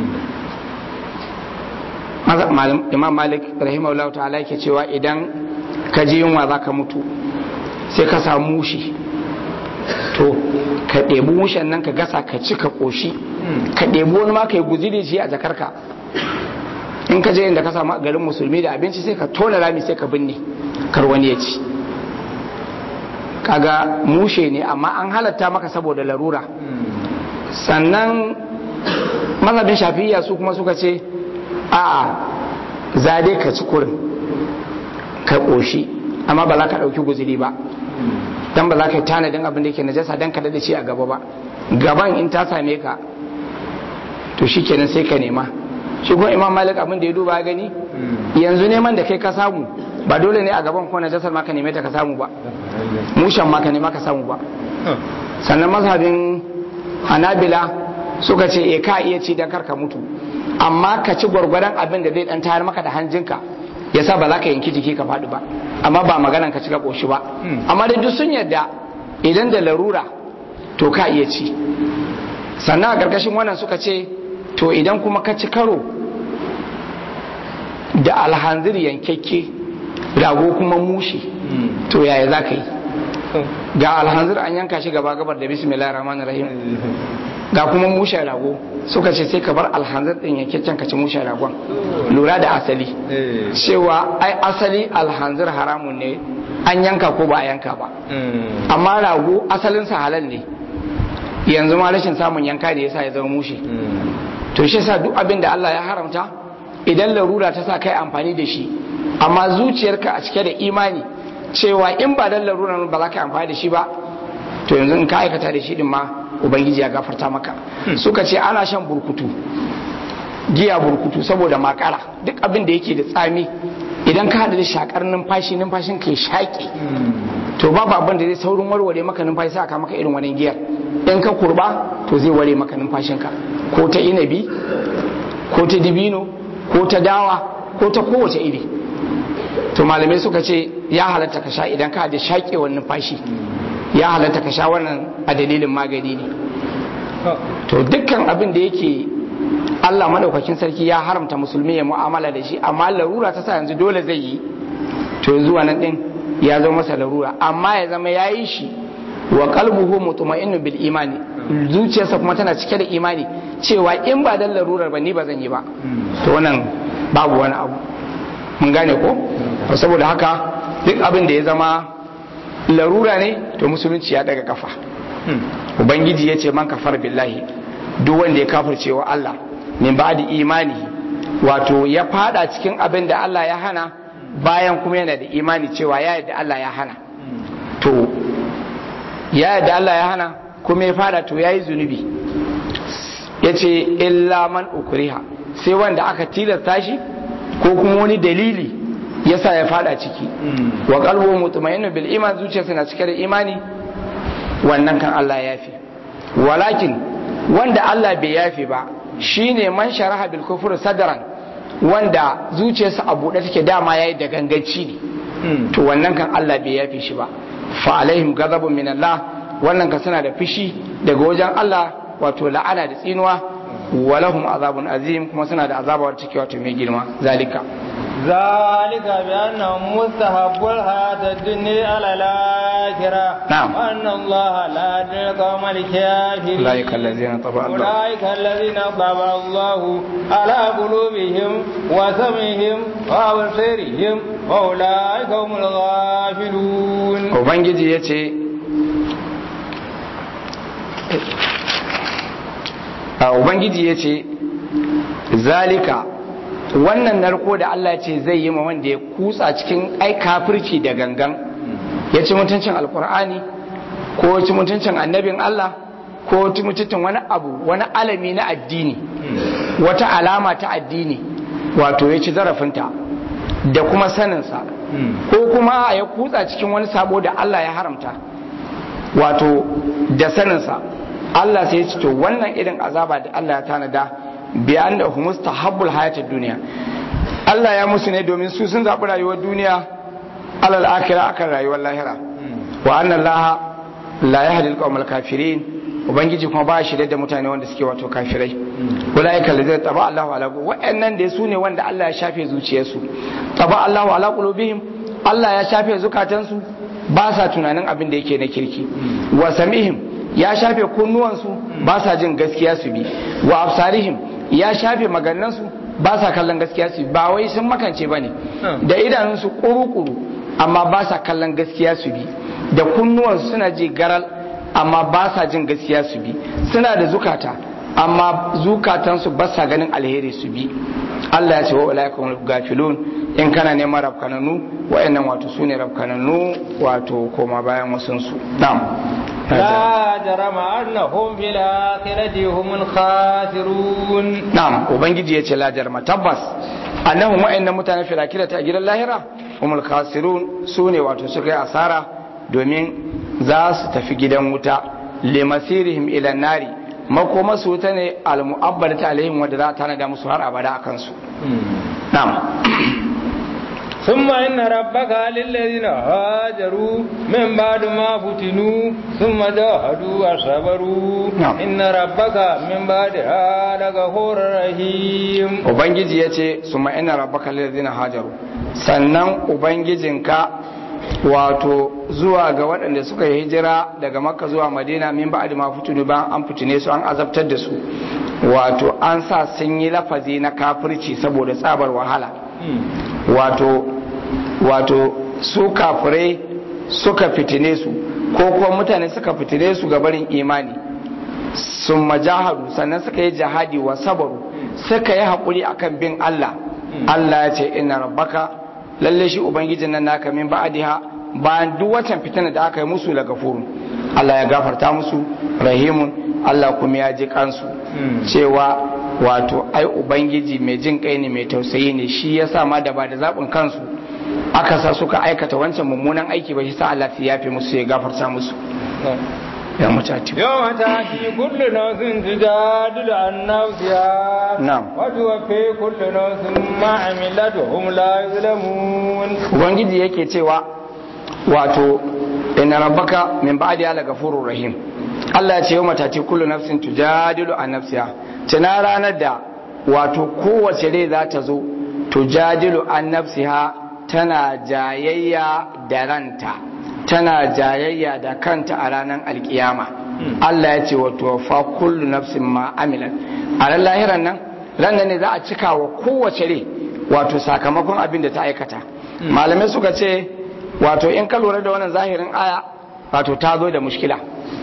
Imam Malik rahimahullahu ta'ala yake cewa idan ka ji yunwa za ka mutu sai ka samu mushi to ka ɗebi mushen nan ka gasa ka ci ka ƙoshi ka ɗebi wani ma ka yi guziri shi a jakarka in ka je inda ka samu garin musulmi da abinci sai ka tona rami sai ka binne kar wani ya ci kaga mushe ne amma an halatta maka saboda larura sannan mazhabin shafi'iyya su kuma suka ce a'a zade ka ci kurin ka ƙoshi amma ba za ka ɗauki guziri ba don ba za ka yi tanadin abin da yake najasa don ka daɗa ci a gaba ba gaban in ta same ka to shi kenan sai ka nema shi kuma imam malik abin da ya duba ya gani yanzu neman da kai ka samu ba dole ne a gaban ko najasar ma ka neme ta ka samu ba mushan ma ka nema ka samu ba sannan mazhabin hanabila suka ce e ka iya ci don kar ka mutu amma ka ci gwargwadon abin da zai dan tayar maka da hanjinka yasa ba za ka yanki jiki ka faɗi ba amma ba maganan ka ci ka ƙoshi ba amma dai duk sun yarda idan da larura to ka iya ci sannan a ƙarƙashin wannan suka ce to idan kuma ka ci karo da alhanzir yankekke rago kuma mushi to yaya za ka yi ga alhanzir an yanka shi gaba gabar da bismillahir rahmanir rahim ga kuma mushe rago suka ce sai ka bar alhanzir din yankekken ka ci mushe ragon lura da asali cewa ai asali alhanzir haramun ne an yanka ko ba a yanka ba amma rago asalinsa halal ne yanzu ma rashin samun yanka ne yasa ya zama mushe to shi yasa duk abin da Allah ya haramta idan larura ta sa kai amfani da shi amma zuciyarka a cike da imani cewa in ba dan larura ba za ka amfani da shi ba to yanzu in ka aikata da shi din ma ubangiji ya gafarta maka suka ce ana shan burkutu giya burkutu saboda makara duk abin da yake da tsami idan ka hada da shakar numfashi numfashin kai shaƙi to babu abin da zai saurin warware maka numfashi sai aka maka irin wannan giyar in ka kurba to zai ware maka numfashinka ko ta inabi ko ta dibino ko ta dawa ko ta kowace iri to malamai suka ce ya halatta ka sha idan ka da shaƙewar numfashi ya halatta ka sha wannan a dalilin magani ne to dukkan abin da yake Allah madaukakin sarki ya haramta musulmi ya mu'amala da shi amma larura ta sa yanzu dole zai yi to yanzu wannan din ya zama masa larura amma ya zama yayi shi wa qalbuhu mutma'innu bil imani zuciyarsa kuma tana cike da imani cewa in ba dan larurar ba ni ba zan yi ba to wannan babu wani abu mun gane ko saboda haka duk abin da ya zama larura ne to musulunci ya daga kafa ubangiji ya ce man kafar billahi duk wanda ya kafirce wa Allah min ba'di imani wato ya fada cikin abin da Allah ya hana bayan kuma yana da imani cewa ya yarda Allah ya hana to ya yarda Allah ya hana kuma ya fada to yayi zunubi yace illa man ukriha sai wanda aka tilasta shi ko kuma wani dalili yasa ya fada ciki wa qalbu mutma'innu bil iman zuciyarsa na cike da imani wannan kan Allah ya yafi walakin wanda Allah bai yafi ba shine man sharaha bil kufri sadran wanda zuciyarsa a buɗe take dama yayi da ganganci ne to wannan kan Allah bai yafi shi ba fa alaihim ghadabun min Allah wannan kan suna da fishi daga wajen Allah wato la'ana da tsinuwa walahum azabun azim kuma suna da azaba wacce take wato mai girma zalika ذلك بأنهم مستحب الحياة الدنيا على الآخرة نعم وأن الله لا يهدي القوم الكافرين أولئك الذين طبع الله أولئك الذين طبع الله على قلوبهم وسمعهم وأبصارهم وأولئك هم الغافلون وبنجي يتي Ubangiji ya ce, Zalika, wannan narko da Allah ce zai yi ma wanda ya kutsa cikin ai kafirci da gangan, ya ci mutuncin Alkur'ani, ko ci mutuncin annabin Allah, ko ci mutuncin wani abu, wani alami na addini, wata alama ta addini, wato ya ci zarafinta, da kuma saninsa, ko kuma ya kutsa cikin wani sabo da Allah ya haramta, wato da saninsa. Allah sai ya ce to wannan irin azaba da Allah ya tanada bi annahu mustahabbul hayatid dunya Allah ya musu ne domin su sun zabi rayuwar duniya alal akhirah akan rayuwar lahira wa anna Allah la yahdi alqawmal kafirin ubangiji kuma ba shi da mutane wanda suke wato kafirai ulaika allazina taba Allahu ala wa'annan da su ne wanda Allah ya shafe zuciyarsu taba Allahu ala qulubihim Allah ya shafe zukatansu ba sa tunanin abin da yake na kirki wa samihim ya shafe kunnuwansu ba sa jin gaskiya su bi wa absarihim ya shafe maganansu ba sa kallon gaskiya su bi ba wai sun makance bane da idanunsu kuru-kuru amma ba sa kallon gaskiya su bi da kunnuwansu suna ji garal amma ba sa jin gaskiya su bi suna da zukata amma zukatansu ba sa ganin alheri su bi Allah ya ce wa ulaikum gafilun in kana neman rabkananu wa'annan wato sune rabkananu wato koma bayan wasunsu na'am لا جرم أنهم في الآخرة هم الخاسرون نعم وبنجي يتي لا جرم تبس أنهم وإن متنا في الآخرة أجر اللاهرة هم الخاسرون سوني واتو سكي أسارة دومين زاس تفي gidan wuta limasirihim ila nari makoma su ta ne al-mu'abbadatu alaihim wadda za ta nada musu har abada akan su na'am ثم إن ربك للذين هاجروا من بعد ما فتنوا ثم جاهدوا وصبروا إن ربك من بعدها لغفور رحيم ubangiji yace summa inna rabbaka lilladhina hajaru sannan ubangijinka wato zuwa ga waɗanda suka yi hijira daga makka zuwa madina min ba'di ma futunu ba an fitine su an azabtar da su wato an sa sun yi lafazi na kafirci saboda tsabar wahala wato wato su kafirai suka fitine su ko kuma mutane suka fitine su ga barin imani sun majahadu sannan suka yi jihadi wa sabaru suka yi haƙuri akan bin Allah Allah ya ce inna rabbaka lalle shi ubangijin nan naka min ba'diha bayan duk watan fitina da aka yi musu la gafurun Allah ya gafarta musu rahimun Allah kuma ya ji kansu cewa wato ai ubangiji mai jin kai ne mai tausayi ne shi yasa ma da ba da zabin kansu aka sa suka aikata wancan mummunan aiki ba shi sa Allah ya yafe musu ya gafarta musu ya mutati يوم تأتي كل نفس تجادل عن نفسها نعم وتوفي كل نفس ما عملت وهم لا يظلمون ubangiji yake cewa wato inna rabbaka min ba'di ala ghafurur rahim Allah ya ce yau matati kullu nafsin tujadilu an nafsiha tana ranar da wato kowace rai za ta zo tujadilu an nafsiha tana jayayya da ranta tana jayayya da kanta a ranar alkiyama Allah ya ce wato fa kullu nafsin ma amilat a ran lahiran nan ran ne za a cika wa kowace rai wato sakamakon abin da ta aikata malamai suka ce wato in ka lura da wannan zahirin aya wato ta zo da mushkila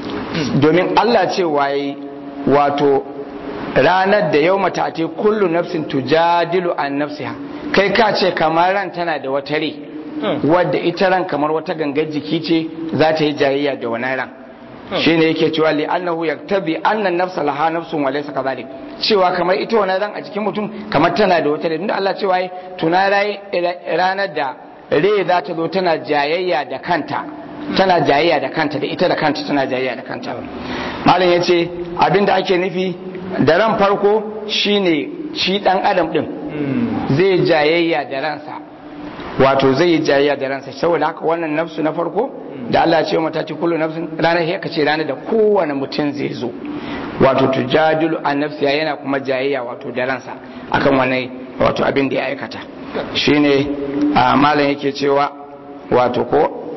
domin Allah ce waye wato ranar da yau matate kullu nafsin tujadilu an nafsiha kai ka ce kamar ran tana da wata rai wadda ita ran kamar wata gangar jiki ce za ta yi jayayya da wani ran shine yake cewa li annahu yaktabi anna nafsa laha nafsun wa laysa kadhalik cewa kamar ita wani ran a cikin mutum kamar tana da wata rai inda Allah cewa yi tuna ranar da rai za ta zo tana jayayya da kanta tana jayayya da kanta da ita da kanta tana jayayya da kanta malam yace abinda ake nufi da ran farko shine shi dan adam din zai jayayya da ransa wato zai yi jayayya da ransa saboda haka wannan nafsu na farko da Allah ya ce mata ci kullu nafsin ranar ya kace ranar da kowane mutum zai zo wato tujadilu an nafsiya yana kuma jayayya wato da ransa akan wannan wato abin da ya aikata shine malam yake cewa wato ko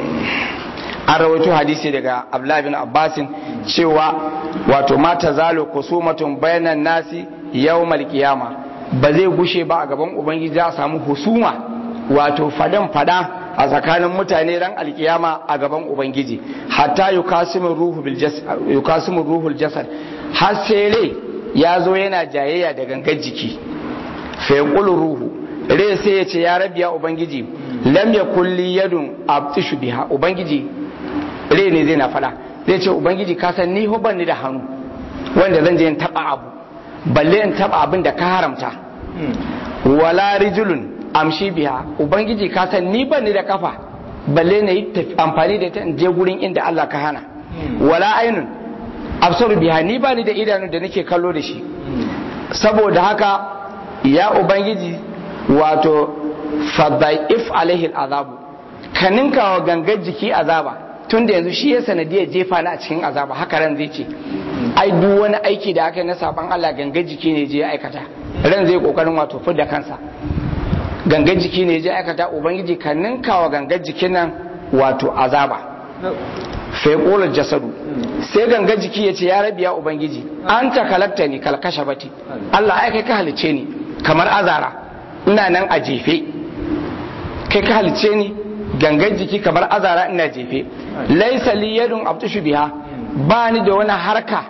an rawaito hadisi daga Abdullah bin Abbasin cewa wato mata zalo kusumatun bayanan nasi yawmal qiyama ba zai gushe ba a gaban ubangiji za a samu husuma wato fadan fada a tsakanin mutane ran alkiyama a gaban ubangiji hatta yukasimu ruhu bil jasad yukasimu ruhul jasad har sai rai ya zo yana jayayya da gangar jiki fa yaqulu ruhu rai sai ya ce ya rabbi ya ubangiji lam yakul li yadun abtishu biha ubangiji rai ne zai na fada zai ce ubangiji ka san ni ban ni da hannu wanda zan je in taba abu balle in taba abin da ka haramta wala rijulun amshi biha ubangiji ka san ni ban ni da kafa balle na yi amfani da ita in je gurin inda Allah ka hana wala ainun absaru biha ni ba ni da idanu da nake kallo da shi saboda haka ya ubangiji wato fadaif alaihi azabu ka ninka wa gangar jiki azaba tunda yanzu shi ya sanadiyar jefa na a cikin azaba haka ran zai ce ai duk wani aiki da aka yi na saban Allah gangar jiki ne je ya aikata ran zai kokarin wato fidda kansa gangar jiki ne je aikata ubangiji ka ninka wa gangar jikin nan wato azaba sai kola jasadu sai gangar jiki ya ce ya rabi ya ubangiji an ta kalakta ni kalkasha bati Allah ai kai ka halice ni kamar azara ina nan a jefe kai ka halice ni gangar jiki kamar azara ina jefe laisa li yadun abtushu biha ba ni da wani harka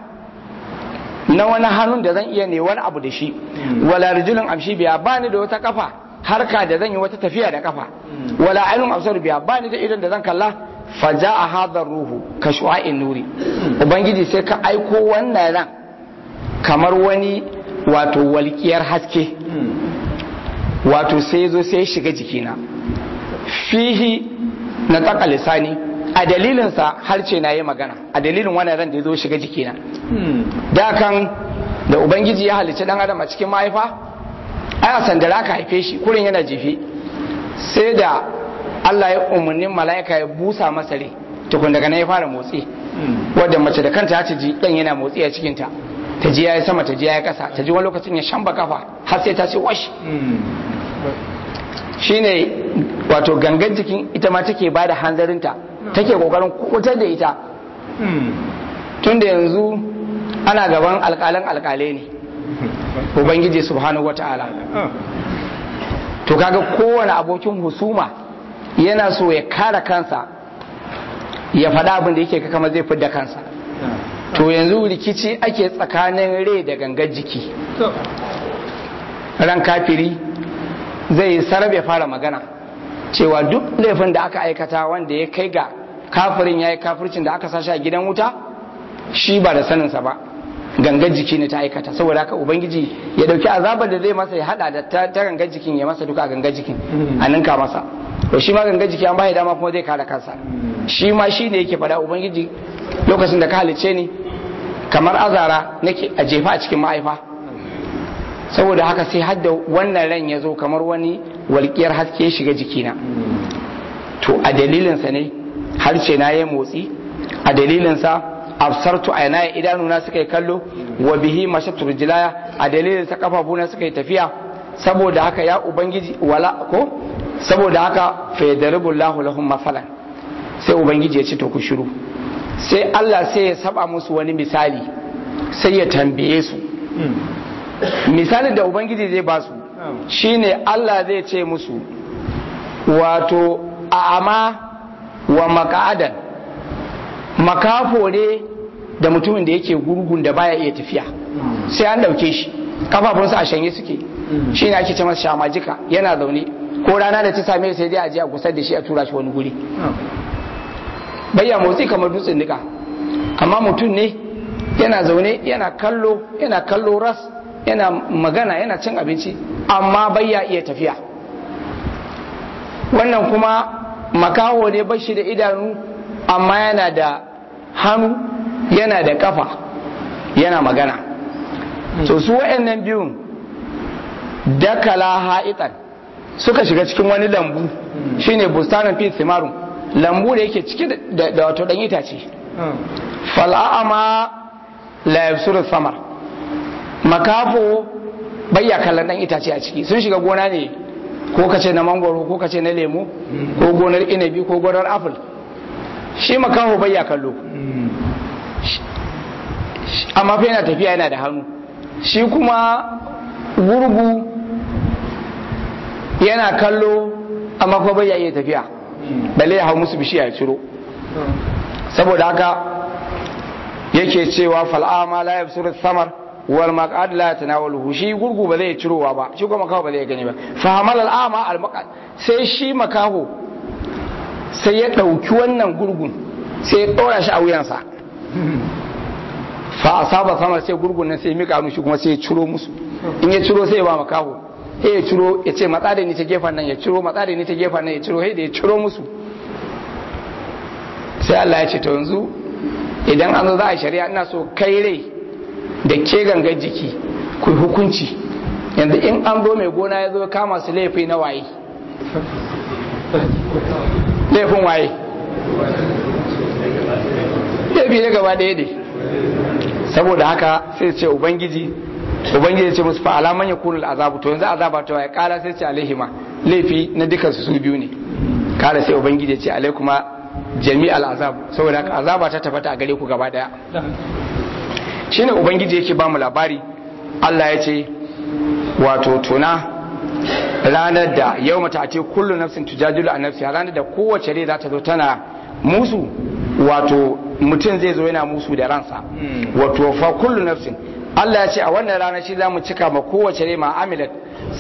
na wani hannun da zan iya ne wani abu da shi wala rijulun amshi biya ba ni da wata kafa harka da zan yi wata tafiya da kafa wala ainun absar biya ba ni da idan da zan kalla faja a hadar ruhu ka shu'a'in nuri ubangiji sai ka aiko wannan ran kamar wani wato walƙiyar haske wato sai zo sai shiga jikina fihi na taka lisani a dalilinsa harce na yi magana a dalilin wannan ran da ya zo shiga jikina da kan da ubangiji ya halicci dan adam a cikin mahaifa ai a sandara aka haife shi kurin yana jefe sai da Allah ya umarnin mala'ika ya busa masa rai tukun daga nan ya fara motsi wadda mace da kanta ta ji dan yana motsi a cikinta ta ji ya yi sama ta ji ya yi kasa ta ji wani lokacin ya shamba kafa har sai ta ce wash shine wato gangan jikin ita ma take ba da hanzarinta take kokarin kutar da ita tun da yanzu ana gaban alƙalan alƙalai ne ubangiji subhanahu wata'ala to kaga kowane abokin husuma yana so ya kare kansa ya faɗa abin da yake kama zai fidda kansa to yanzu rikici ake tsakanin rai da gangar jiki ran kafiri zai sarrafa ya fara magana cewa duk laifin da aka aikata wanda ya kai ga kafirin ya yi kafircin da aka sashi a gidan wuta shi ba da saninsa ba gangar jiki ne ta aikata saboda haka ubangiji ya dauki azabar da zai masa ya hada da ta gangar jikin ya masa duka a gangar jikin a ninka masa to shi ma gangar jiki an bai dama kuma zai kare kansa shi ma shi ne yake fada ubangiji lokacin da ka halice ni kamar azara nake a jefa a cikin ma'aifa saboda haka sai hadda wannan ran ya zo kamar wani walƙiyar haske ya shiga jikina to a dalilinsa ne harshe na ya motsi a dalilinsa absartu aynaya idanuna suka yi kallo wa bihi mashatu rijlaya a dalilinsa kafafuna suka yi tafiya saboda haka ya ubangiji wala ko saboda haka fa yadribullahu lahum masalan sai ubangiji ya ce to ku shiru sai Allah sai ya saba musu wani misali sai ya tambaye su misalin da ubangiji zai ba su shine Allah zai ce musu wato a'ama wa maka'adan makafo ne da mutumin da yake gurgun da baya iya tafiya sai an dauke shi kafafunsa a shanye suke shine ake ce masa shamajika yana zaune ko rana da ta same sai dai a je a gusar da shi a tura shi wani guri bayya motsi kamar dutsen nika amma mutum ne yana zaune yana kallo yana kallo ras yana magana yana cin abinci amma bayya iya tafiya wannan kuma makaho ne bashi da idanu amma yana da hannu yana da kafa yana magana to su wayannan biyun dakala ha'itan suka shiga cikin wani lambu shine bustanan fi simarun lambu da yake ciki da wato dan itace fal'ama la yabsuru samar makafo bayya kallon dan itace a ciki sun shiga gona ne ko kace na mangoro ko kace na lemu ko gonar inabi ko gonar apple shi makafo bayya kallo amma fa yana tafiya yana da hannu shi kuma gurgu yana kallo amma kuma bayya iya tafiya balle ya hau musu bishiya ya ciro saboda haka yake cewa fal'ama la yabsuru samar wal maqad la tanawaluhu shi gurgu ba zai cirowa ba shi kuma makaho ba zai gani ba fa hamal al'ama al maqad sai shi makaho sai ya dauki wannan gurgun sai ya dora shi a wuyansa fa asaba samar sai gurgun nan sai ya mika shi kuma sai ya ciro musu in ya ciro sai ya ba makaho sai ya ciro ya ce matsa da ni ta gefen nan ya ciro matsa da ni ta gefen nan ya ciro sai da ya ciro musu sai Allah ya ce to yanzu idan an zo za a shari'a ina so kai rai da ke gangan jiki ku hukunci yanzu in an zo mai gona ya zo kama su laifi na waye laifin waye laifi na gaba ɗaya ne saboda haka sai ce ubangiji ubangiji ce musu fa alaman ya kunul azabu to yanzu azaba ta waye kala sai ce alaihima laifi na dukan su biyu ne kala sai ubangiji ce alaikuma jami'al azab saboda haka azaba ta tabbata a gare ku gaba daya shine ubangiji yake ba mu labari Allah ya ce wato tuna ranar da yau mata ce kullu nafsin tujadilu an nafsi ranar da kowace rai za ta zo tana musu wato mutum zai zo yana musu da ransa wato fa kullu nafsin Allah ya ce a wannan rana shi zamu cika ma kowace rai ma amilat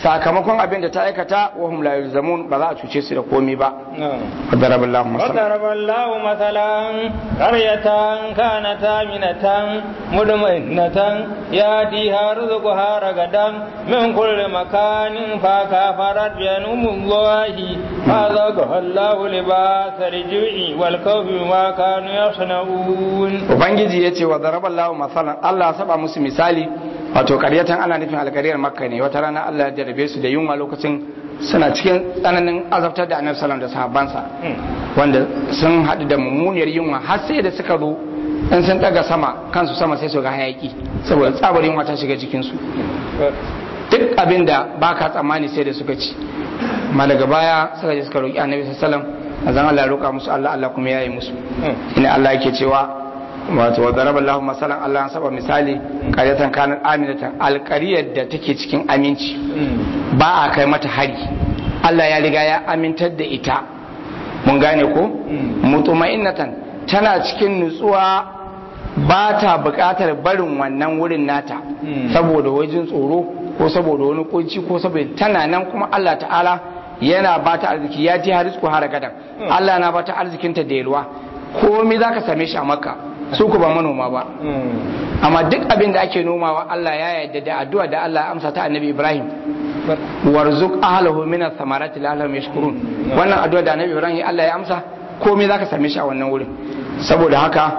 sakamakon abin da ta aikata wa hum la yulzamun ba za a cuce su da komai ba daraballahu masalan daraballahu masalan qaryatan kanat aminatan mudmainatan yatiha rizquha ragadan min kulli makanin fa kafarat bi anumullahi fa zaqaha Allahu libasal ju'i wal khawfi ma kanu yasnaun ubangiji yace wa daraballahu masalan Allah saba musu misali wato karyatan ana nufin alkariyar makka ne wata rana Allah ya jarabe su da yunwa lokacin suna cikin tsananin azabtar da annabi sallallahu da sahabbansa wanda sun haɗu da mummuniyar yunwa har sai da suka zo in sun daga sama kansu sama sai su ga hayaki saboda tsabar yunwa ta shiga jikin su duk abin da baka tsammani sai da suka ci amma daga baya suka je suka roki annabi sallallahu alaihi wasallam Allah ya roka musu Allah Allah kuma ya yi musu ina Allah yake cewa wato wadda Allahu masalan Allah saba misali qaryatan kanat aminatan alqaryar da take cikin aminci ba a kai mata hari Allah ya riga ya amintar da ita mun gane ko mutumainatan tana cikin nutsuwa ba ta buƙatar barin wannan wurin nata saboda wajen tsoro ko saboda wani kunci ko saboda tana nan kuma Allah ta'ala yana ba ta arziki ya ji harisku har gadan Allah na ba ta arzikinta da yalwa komai zaka same shi a Makka su ku ba manoma ba amma duk abin da ake nomawa Allah ya yarda da addu'a da Allah ya amsa ta annabi Ibrahim warzuq ahlahu min ath-thamarati la'allahum yashkurun wannan addu'a da annabi Ibrahim Allah ya amsa komai zaka same shi a wannan wurin saboda haka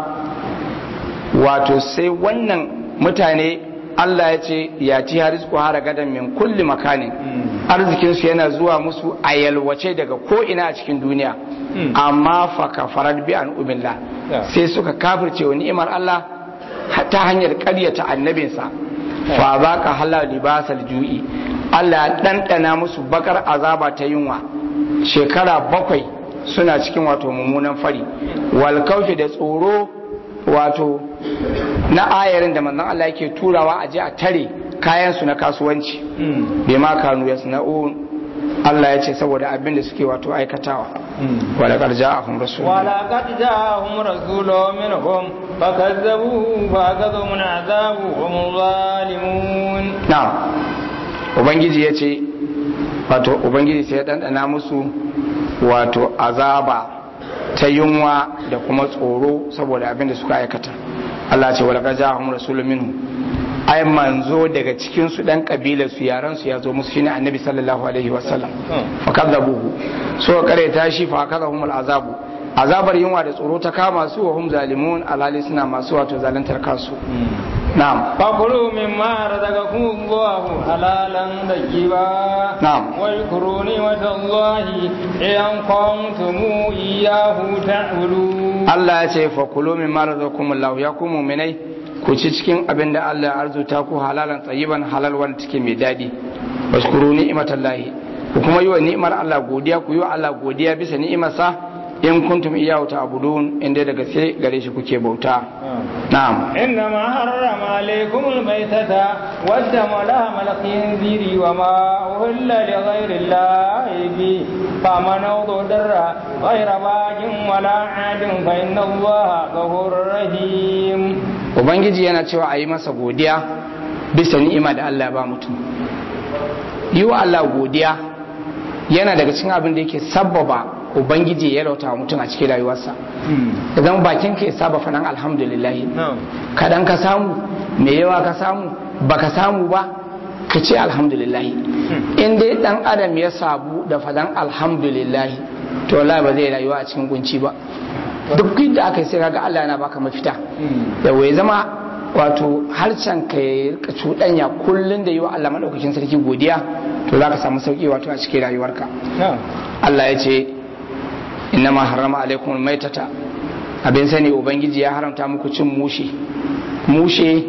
wato sai wannan mutane Allah ya ce ya ci harizku har gadan min kulli makanin arzikin su yana zuwa musu a yalwace daga ko ina a cikin duniya amma fa kafarat bi an ubillah sai suka kafirce wa ni'imar Allah ta hanyar ƙaryata annabinsa fa baka halal libasal ju'i Allah ya dandana musu bakar azaba ta yunwa shekara bakwai suna cikin wato mummunan fari wal kaufi da tsoro wato na ayarin da manzon Allah yake turawa a je a tare kayan su na kasuwanci bai ma kanu yasna'un Allah ya ce saboda abin da suke wato aikatawa wala qad ja'ahum rasul wala qad ja'ahum rasulun minhum fakazzabuhu fa'akadhum al'azabu wa hum zalimun na'am ubangiji ya ce wato ubangiji sai ya dandana musu wato azaba ta yunwa da kuma tsoro saboda abin da suka aikata Allah ce wala qad ja'ahum rasulun minhum ai manzo daga cikin su dan kabilar su yaran su ya zo musu shine annabi sallallahu alaihi wasallam fa kadzabuhu so kare tashi fa kadahum azabu azabar yunwa da tsoro ta kama su wa hum zalimun alhali suna masu wato zalantar kansu na'am fakulu mimma razaqakum Allahu halalan tayyiba na'am wa yadhkuru ni'matallahi in kuntum iyyahu ta'budun Allah ya ce fakulu mimma razaqakum Allahu ya ku mu'minai ku ci cikin abin da Allah ya arzuta ku halalan tsayiban halal wanda take mai daɗi washkuru ni'matallahi ku kuma yi wa ni'imar Allah godiya ku yi wa Allah godiya bisa ni'imarsa in kuntum iyyahu ta'budun inda daga sai gare shi kuke bauta na'am inna ma harrama alaykum almaytata waddama lahma alkhinziri wa ma uhilla li ghayri allahi bi faman udara ghayra bagin wala adin fa inna allaha ghafurur rahim ubangiji yana cewa a yi masa godiya bisa ni'ima da Allah ba mutum yi wa Allah godiya yana daga cikin abin da yake sabbaba ubangiji ya rauta wa mutum a cikin rayuwarsa idan bakin ka ya saba faɗan alhamdulillah kaɗan ka samu mai yawa ka samu baka samu ba ka ce alhamdulillah in dai ɗan adam ya sabu da faɗan alhamdulillah to wallahi ba zai rayuwa a cikin kunci ba duk da aka yi sai kaga Allah yana baka mafita yawa ya zama wato harcen ka ya rika cuɗanya kullun da yi wa Allah maɗaukakin sarki godiya to za ka samu sauƙi wato a cikin rayuwarka Allah ya ce innama harrama alaikum maitata abin sani ubangiji ya haramta muku cin mushe mushe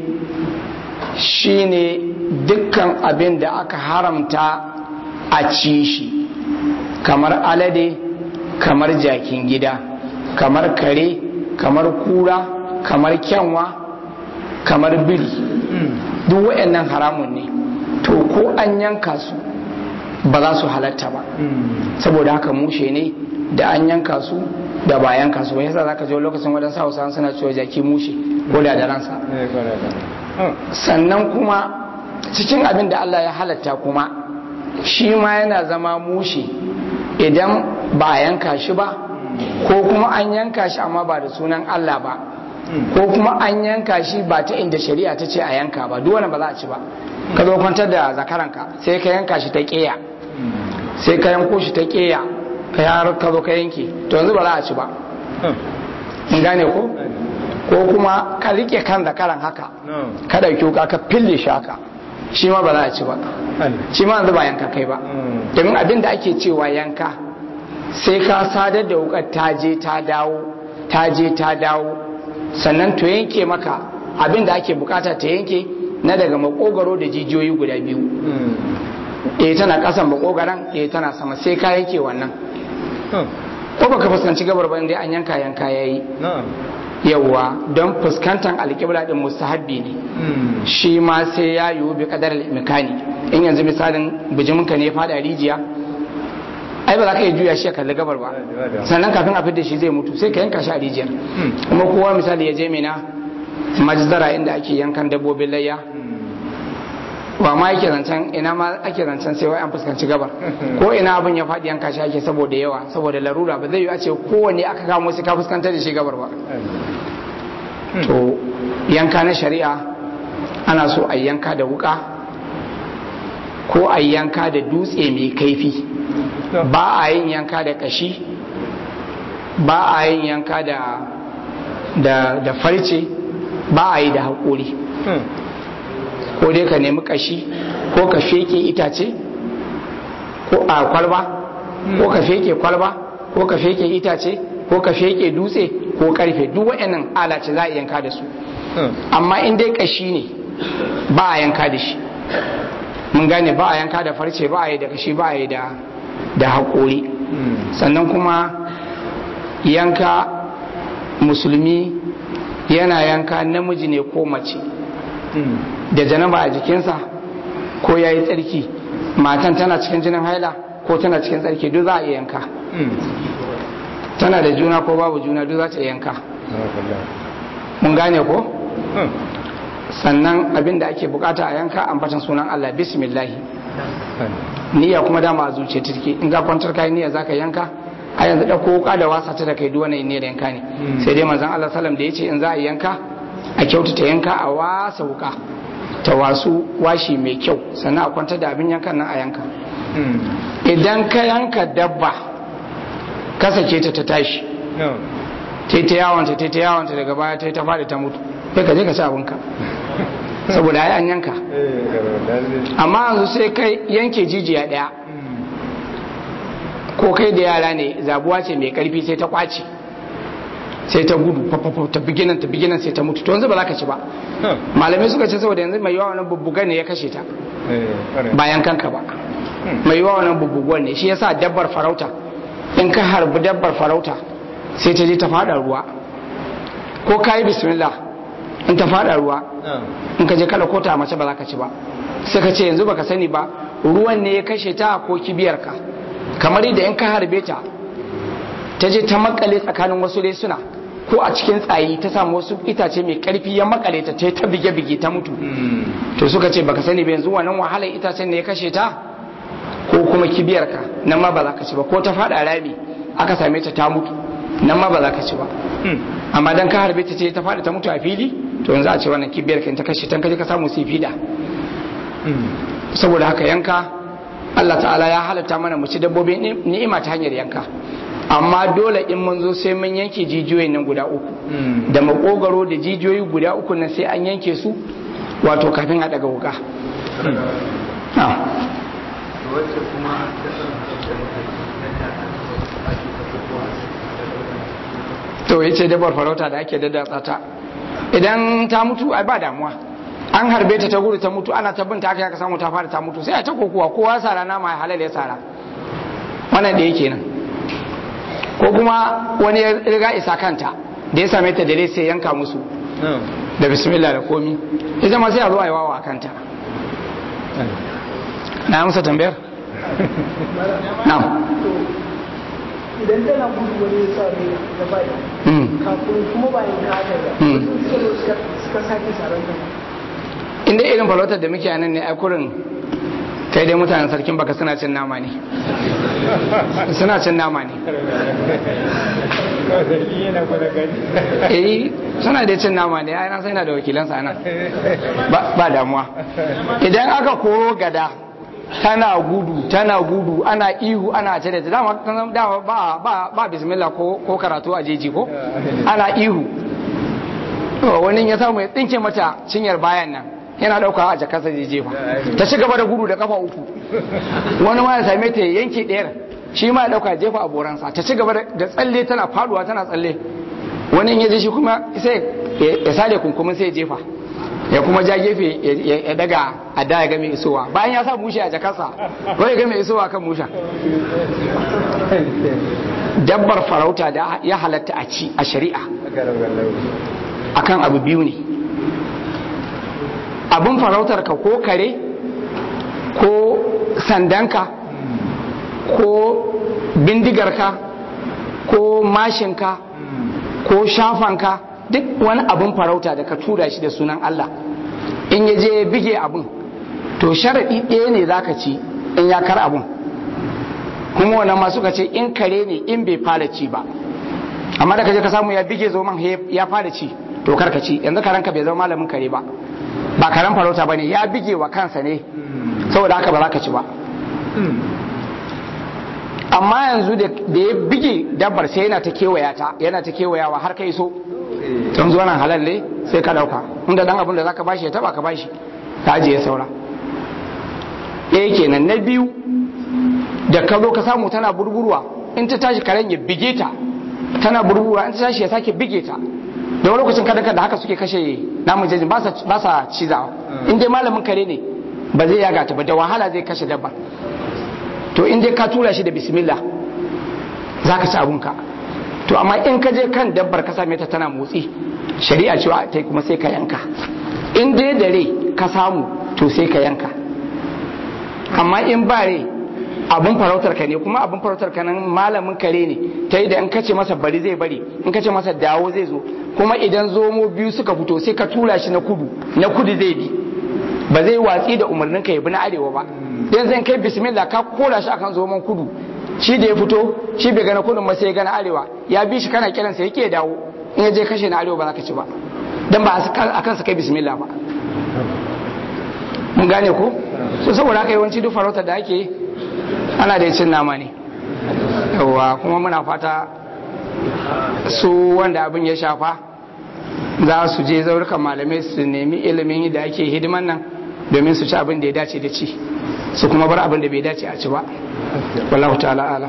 shine dukkan abin da aka haramta a ci shi kamar alade kamar jakin gida kamar kare kamar kura kamar kyanwa kamar biri duk waɗannan haramun ne to ko an yanka su ba za su halatta ba saboda haka mushe ne da an yanka su da ba yanka su ba yasa zaka je lokacin wadansu Hausawa suna cewa jaki mushe ko da da ransa sannan kuma cikin abin da Allah ya halatta kuma shi ma yana zama mushi idan ba a yanka shi ba, ko kuma an yanka shi amma ba da sunan Allah ba, ko kuma an yanka shi ba ta inda shari'a ta ce a yanka ba, duk wani ba za a ci ba. Ka zo kwantar da zakaranka sai ka yanka shi ta ƙeya, sai ka yanko shi ta ƙeya ka yar ka zo ka yanke, to yanzu ba za a ci ba. In gane ko? Ko kuma ka rike kan zakaran haka ka dauki wuka ka fille shi haka, shi ma ba za a ci ba, shi ma yanzu ba yanka kai ba. Domin abin da ake cewa yanka sai ka sadar da wukar ta je ta dawo ta je ta dawo sannan to yanke maka abin da ake bukata ta yanke na daga makogaro da jijiyoyi guda biyu. ɗaya tana ƙasan makogaran ɗaya tana sama, sai ka yanke wannan. Ko baka fuskanci gabar ba inda an yanka yanka yayi. Yawwa, don fuskantar alƙibla din mustahabbi ne. Shi ma sai ya yiwu bi kadar imkani. In yanzu misalin bijiminka ne ya fada rijiya, ai ba za ka iya juya shi ya kalli gabar ba, sannan kafin a fidda shi zai mutu sai ka yanka shi a rijiyar. Kuma kowa misali ya je mina majzara inda ake yankan dabbobin layya, ba ma yake zancen ina ma ake zancen sai wai an fuskanci gabar, ko ina abin ya faɗi yanka shi ake saboda yawa saboda larura, ba zai yi a ce kowanne aka kamo sai ka fuskantar da shi gabar ba. To yanka na shari'a ana so a yanka da wuka ko a yanka da dutse mai kaifi, ba a yin yanka da kashi, ba a yin yanka da da da farce, ba a yi da haƙori. Ko dai ka nemi kashi ko ka feke itace ko a kwalba, ko ka feke kwalba ko ka feke itace ko ka feke dutse ko karfe, duk waɗannan alace za a yanka da su. Amma in dai kashi ne ba a yanka da shi, mun gane, ba a yanka da farce, ba a yi da kashi, ba a yi da da haƙori. Sannan kuma yanka musulmi yana yanka namiji ne ko mace da janaba a jikinsa ko ya yi tsarki, matan tana cikin jinin haila ko tana cikin tsarki, duk za a iya yanka. Tana da juna ko babu juna, duk za ta yanka. Mun gane ko? Sannan abin da ake bukata a yanka ambatan sunan Allah, bismillahi. Niyya kuma dama a zuciya take, in ga kwantar kai niyya zaka yanka, a yanzu dauko wuka da wasa ta da kai duk wani ne da yanka ne. Sai dai manzon Allah sallam da yace in za a yanka a kyautata yanka a wasa wuka ta wasu washi mai kyau, sannan a kwantar da abin yankan nan a yanka. Idan ka yanka dabba ka sake ta ta tashi ta ta yawanta ta ta yawanta daga baya ta ta fadi ta mutu, sai ka je ka ci abinka saboda ai an yanka. Amma yanzu sai kai yanke jijiya daya, ko kai da yara ne zabuwa ce mai karfi sai ta kwace sai ta gudu fafafa ta biginan ta biginan sai ta mutu, to yanzu ba za ka ci ba. Malamai suka ce saboda yanzu mai yawa wannan bubbugan ne ya kashe ta bayan kanka ba, mai yawa wannan bubbugan ne. Shi yasa dabbar farauta in ka harbi dabbar farauta sai ta je ta fada ruwa, ko ka yi bismillah in ta fada ruwa, in ka je kala kota a mace ba za ka ci ba. Sai ka ce yanzu baka sani ba ruwan ne ya kashe ta ko kibiyarka, kamar yadda in ka harbe ta ta je ta makale tsakanin wasu lesuna ko a cikin tsayi ta samu wasu itace mai karfi ya makale ta ta ta bige bige ta mutu. To suka ce baka sani ba yanzu wannan wahalar itacen ne ya kashe ta ko kuma kibiyarka, nan ma ba za ka ci ba. Ko ta fada rami aka same ta ta mutu, nan ma ba za ka ci ba. Amma dan ka harbe ta ce ta fada ta mutu a fili, to yanzu a ce wannan kibiyarka in ta kashe ta kaje ka samu sai fida. Saboda haka yanka Allah ta'ala ya halatta mana mu ci dabbobi ni'ima ta hanyar yanka, amma dole in mun zo sai mun yanke jijiyoyin nan guda uku da makogaro da jijiyoyi guda uku nan sai an yanke su, wato kafin a daga wuka. To yace dabbar farauta da ake daddatsa ta idan ta mutu ai ba damuwa, an harbe ta ta gudu ta mutu, ana tabbanta aka aka samu ta fara ta mutu, sai a ta kokuwa kowa sara nama ya halal ya sara, wannan da yake nan. Ko kuma wani ya riga isa kanta da ya same ta dare sai yanka musu da bismillah da komi, ita ma sai a zo a yi wawa a kanta. Na amsa tambayar? Na'am. Idan tana gudu wani ya sa da bai kafin kuma bayan kada da suka sake saranta. Inda irin farautar da muke nan ne a kurin kai dai mutanen sarkin baka suna cin nama ne suna cin nama ne eh suna da cin nama ne ai na sai na da wakilansa nan ba damuwa idan aka koro gada tana gudu tana gudu ana ihu ana ce da dama dama ba ba ba bismillah ko ko karatu a jeji ko ana ihu to wani ya samu ya tsinke mata cinyar bayan nan yana dauka a jakarsa zai jefa ta ci gaba da gudu da kafa uku wani ma ya same ta yanke ɗayar shi ma ya dauka jefa a boransa ta ci gaba da tsalle tana faduwa tana tsalle wani ya je shi kuma sai ya sale kunkumin sai ya jefa ya kuma ja gefe ya daga a da ya game isowa bayan ya sa mushe a jakarsa ko ya game isowa kan musha dabbar farauta da ya halatta a ci a shari'a akan abu biyu ne abin farautar ka ko kare ko sandanka ko bindigarka ko mashinka ko shafanka duk wani abin farauta da ka tura shi da sunan Allah in ya je bige abin to sharaɗi ɗaya ne za ka ci in ya kar abin kuma wannan masu ka ce in kare ne in bai fara ci ba amma da ka je ka samu ya bige zoman ya fara ci to kar ka ci yanzu karanka bai zama malamin kare ba ba karen farauta ba ne ya bige wa kansa ne saboda haka ba za ka ci ba amma yanzu da ya bige dabbar sai yana ta kewaya ta yana ta kewayawa har ka iso don zuwa nan halal ne sai ka dauka inda dan abin da zaka bashi ya taba ka bashi ka ajiye saura eh kenan na biyu da ka zo ka samu tana burburwa in ta tashi karen ya bige ta tana burburwa in ta tashi ya sake bige ta da wani lokacin kada da haka suke kashe namun jejin ba sa cizawa in dai malamin kare ne ba zai yaga ta ba da wahala zai kashe dabba to in dai ka tura shi da bismillah za ka ci abunka to amma in ka je kan dabbar ka same ta tana motsi shari'a cewa ta kuma sai ka yanka in dai dare ka samu to sai ka yanka amma in ba rai abun farautar ka ne kuma abun farautar ka nan malamin kare ne ta yi da in kace masa bari zai bari in kace masa dawo zai zo kuma idan zomo biyu suka fito sai ka tura shi na kudu na kudu zai bi ba zai watsi da umarnin ka ya bi na arewa ba yanzu in kai bismillah ka kora shi akan zomon kudu shi da ya fito shi bai gana kudin ba sai ya gana arewa ya bi shi kana kiransa yake dawo in ya je kashe na arewa ba za ka ci ba dan ba a kansa kai bismillah ba mun gane ko so saboda haka yawanci duk farautar da ake ana da cin nama ne yawa kuma muna fata su wanda abin ya shafa za su je zaurukan malamai su nemi ilimin da ake hidiman nan domin su ci abin da ya dace da ci su kuma bar abin da bai dace a ci ba wallahu ta'ala ala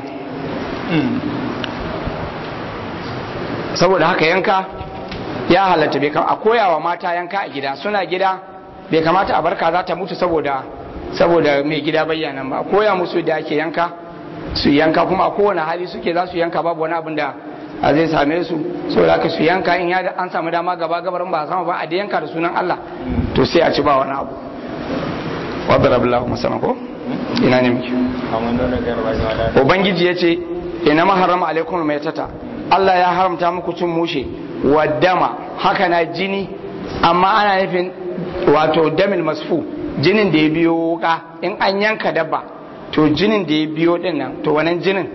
saboda haka yanka ya halatta bai a koyawa mata yanka a gida suna gida bai kamata a barka za ta mutu saboda saboda mai gida bayyanan ba koya musu da ake yanka su yanka kuma a kowane hali suke za su yanka babu wani abin da a zai same su saboda haka su yanka in ya an samu dama gaba gabarin ba a sama ba a da yanka da sunan Allah to sai a ci ba wani abu wadda rabillahu masana ko ina ne miki ubangiji ya ce ina maharama alaikum mai tata Allah ya haramta muku cin mushe wa dama haka na jini amma ana nufin wato damil masfu jinin da ya biyo wuka in an yanka dabba to jinin da ya biyo din nan to wannan jinin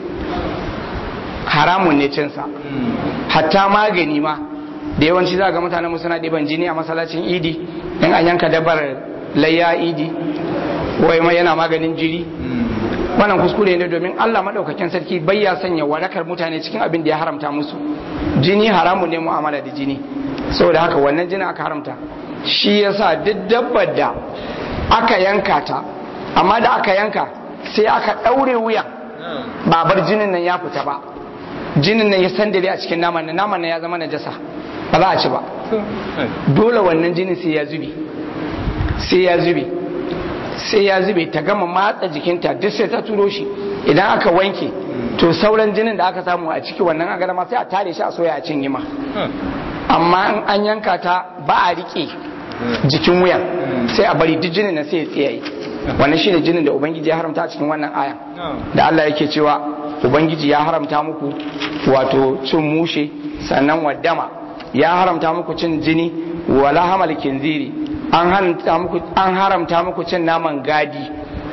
haramun ne cinsa hatta magani ma da yawanci za ga mutanen mu suna ɗiban jini a masallacin idi in an yanka dabbar layya idi wai ma yana maganin jiri wannan kuskure ne domin Allah madaukakin sarki bai ya sanya warakar mutane cikin abin da ya haramta musu jini haramun ne mu'amala da jini saboda haka wannan jini aka haramta shi yasa duk dabbar da aka yanka ta amma da aka yanka sai aka daure wuya babar jinin nan ya fita ba jinin nan ya sandare a cikin naman nan naman nan ya zama najasa ba za a ci ba dole wannan jinin sai ya zube sai ya zube sai ya zube ta gama matsa jikinta duk sai ta turo shi idan aka wanke to sauran jinin da aka samu a ciki wannan aka ma sai a tare shi a soya a cinye ma amma in an yanka ta ba a rike jikin wuyan sai a bari duk jinin na sai ya tsiyaye wannan shine jinin da ubangiji ya haramta a cikin wannan aya da Allah yake cewa ubangiji ya haramta muku wato cin mushe sannan wadama ya haramta muku cin jini wala hamal kinziri an haramta muku an haramta muku cin naman gadi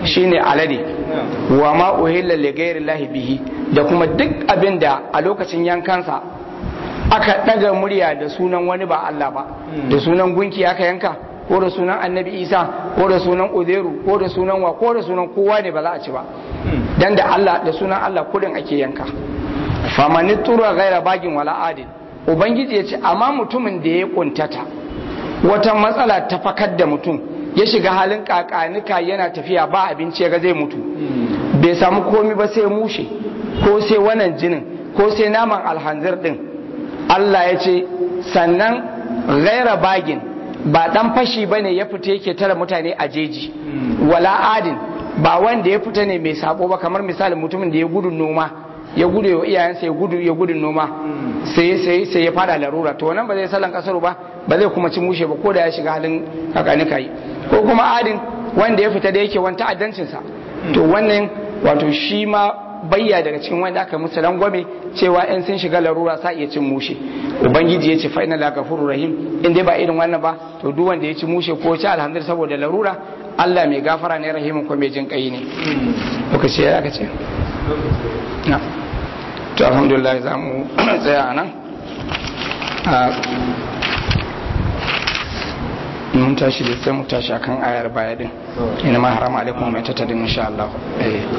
shine alade wa ma uhilla li ghairi llahi bihi da kuma duk abin da a lokacin yankansa aka daga murya da sunan wani ba Allah ba da sunan gunki aka yanka ko da sunan annabi Isa ko da sunan Uzairu ko da sunan wa ko da sunan kowa ne ba za a ci ba dan da Allah da sunan Allah kudin ake yanka famani tura gaira bagin wala adil ubangiji ya ce amma mutumin da ya kuntata wata matsala ta fakar da mutum ya shiga halin kakanika yana tafiya ba abinci ga zai mutu bai samu komi ba sai mushe ko sai wannan jinin ko sai naman alhanzir din Allah ya ce sannan gaira bagin ba dan fashi bane ya fita yake tara mutane a jeji wala adin ba wanda ya fita ne mai sabo ba kamar misalin mutumin da ya gudu noma ya gudu wa iyayensa ya gudu ya gudu noma sai sai sai ya fada larura to wannan ba zai sallan kasaru ba ba zai kuma ci mushe ba ko da ya shiga halin kakanika yi ko kuma adin wanda ya fita da yake wani ta'addancin sa to wannan wato shi ma bayya daga cikin wanda aka musu rangwame cewa in sun shiga larura sa iya cin mushe ubangiji ya ce fa inna la ghafurur rahim in dai ba irin wannan ba to duk wanda ya ci mushe ko ci alhamdulillah saboda larura Allah mai gafara ne rahimin ko mai jin kai ne kuka ce ya ka ce na to alhamdulillah za mu tsaya nan mun tashi da sai mu tashi akan ayar baya din ina ma harama alaikum mai tattadin insha Allah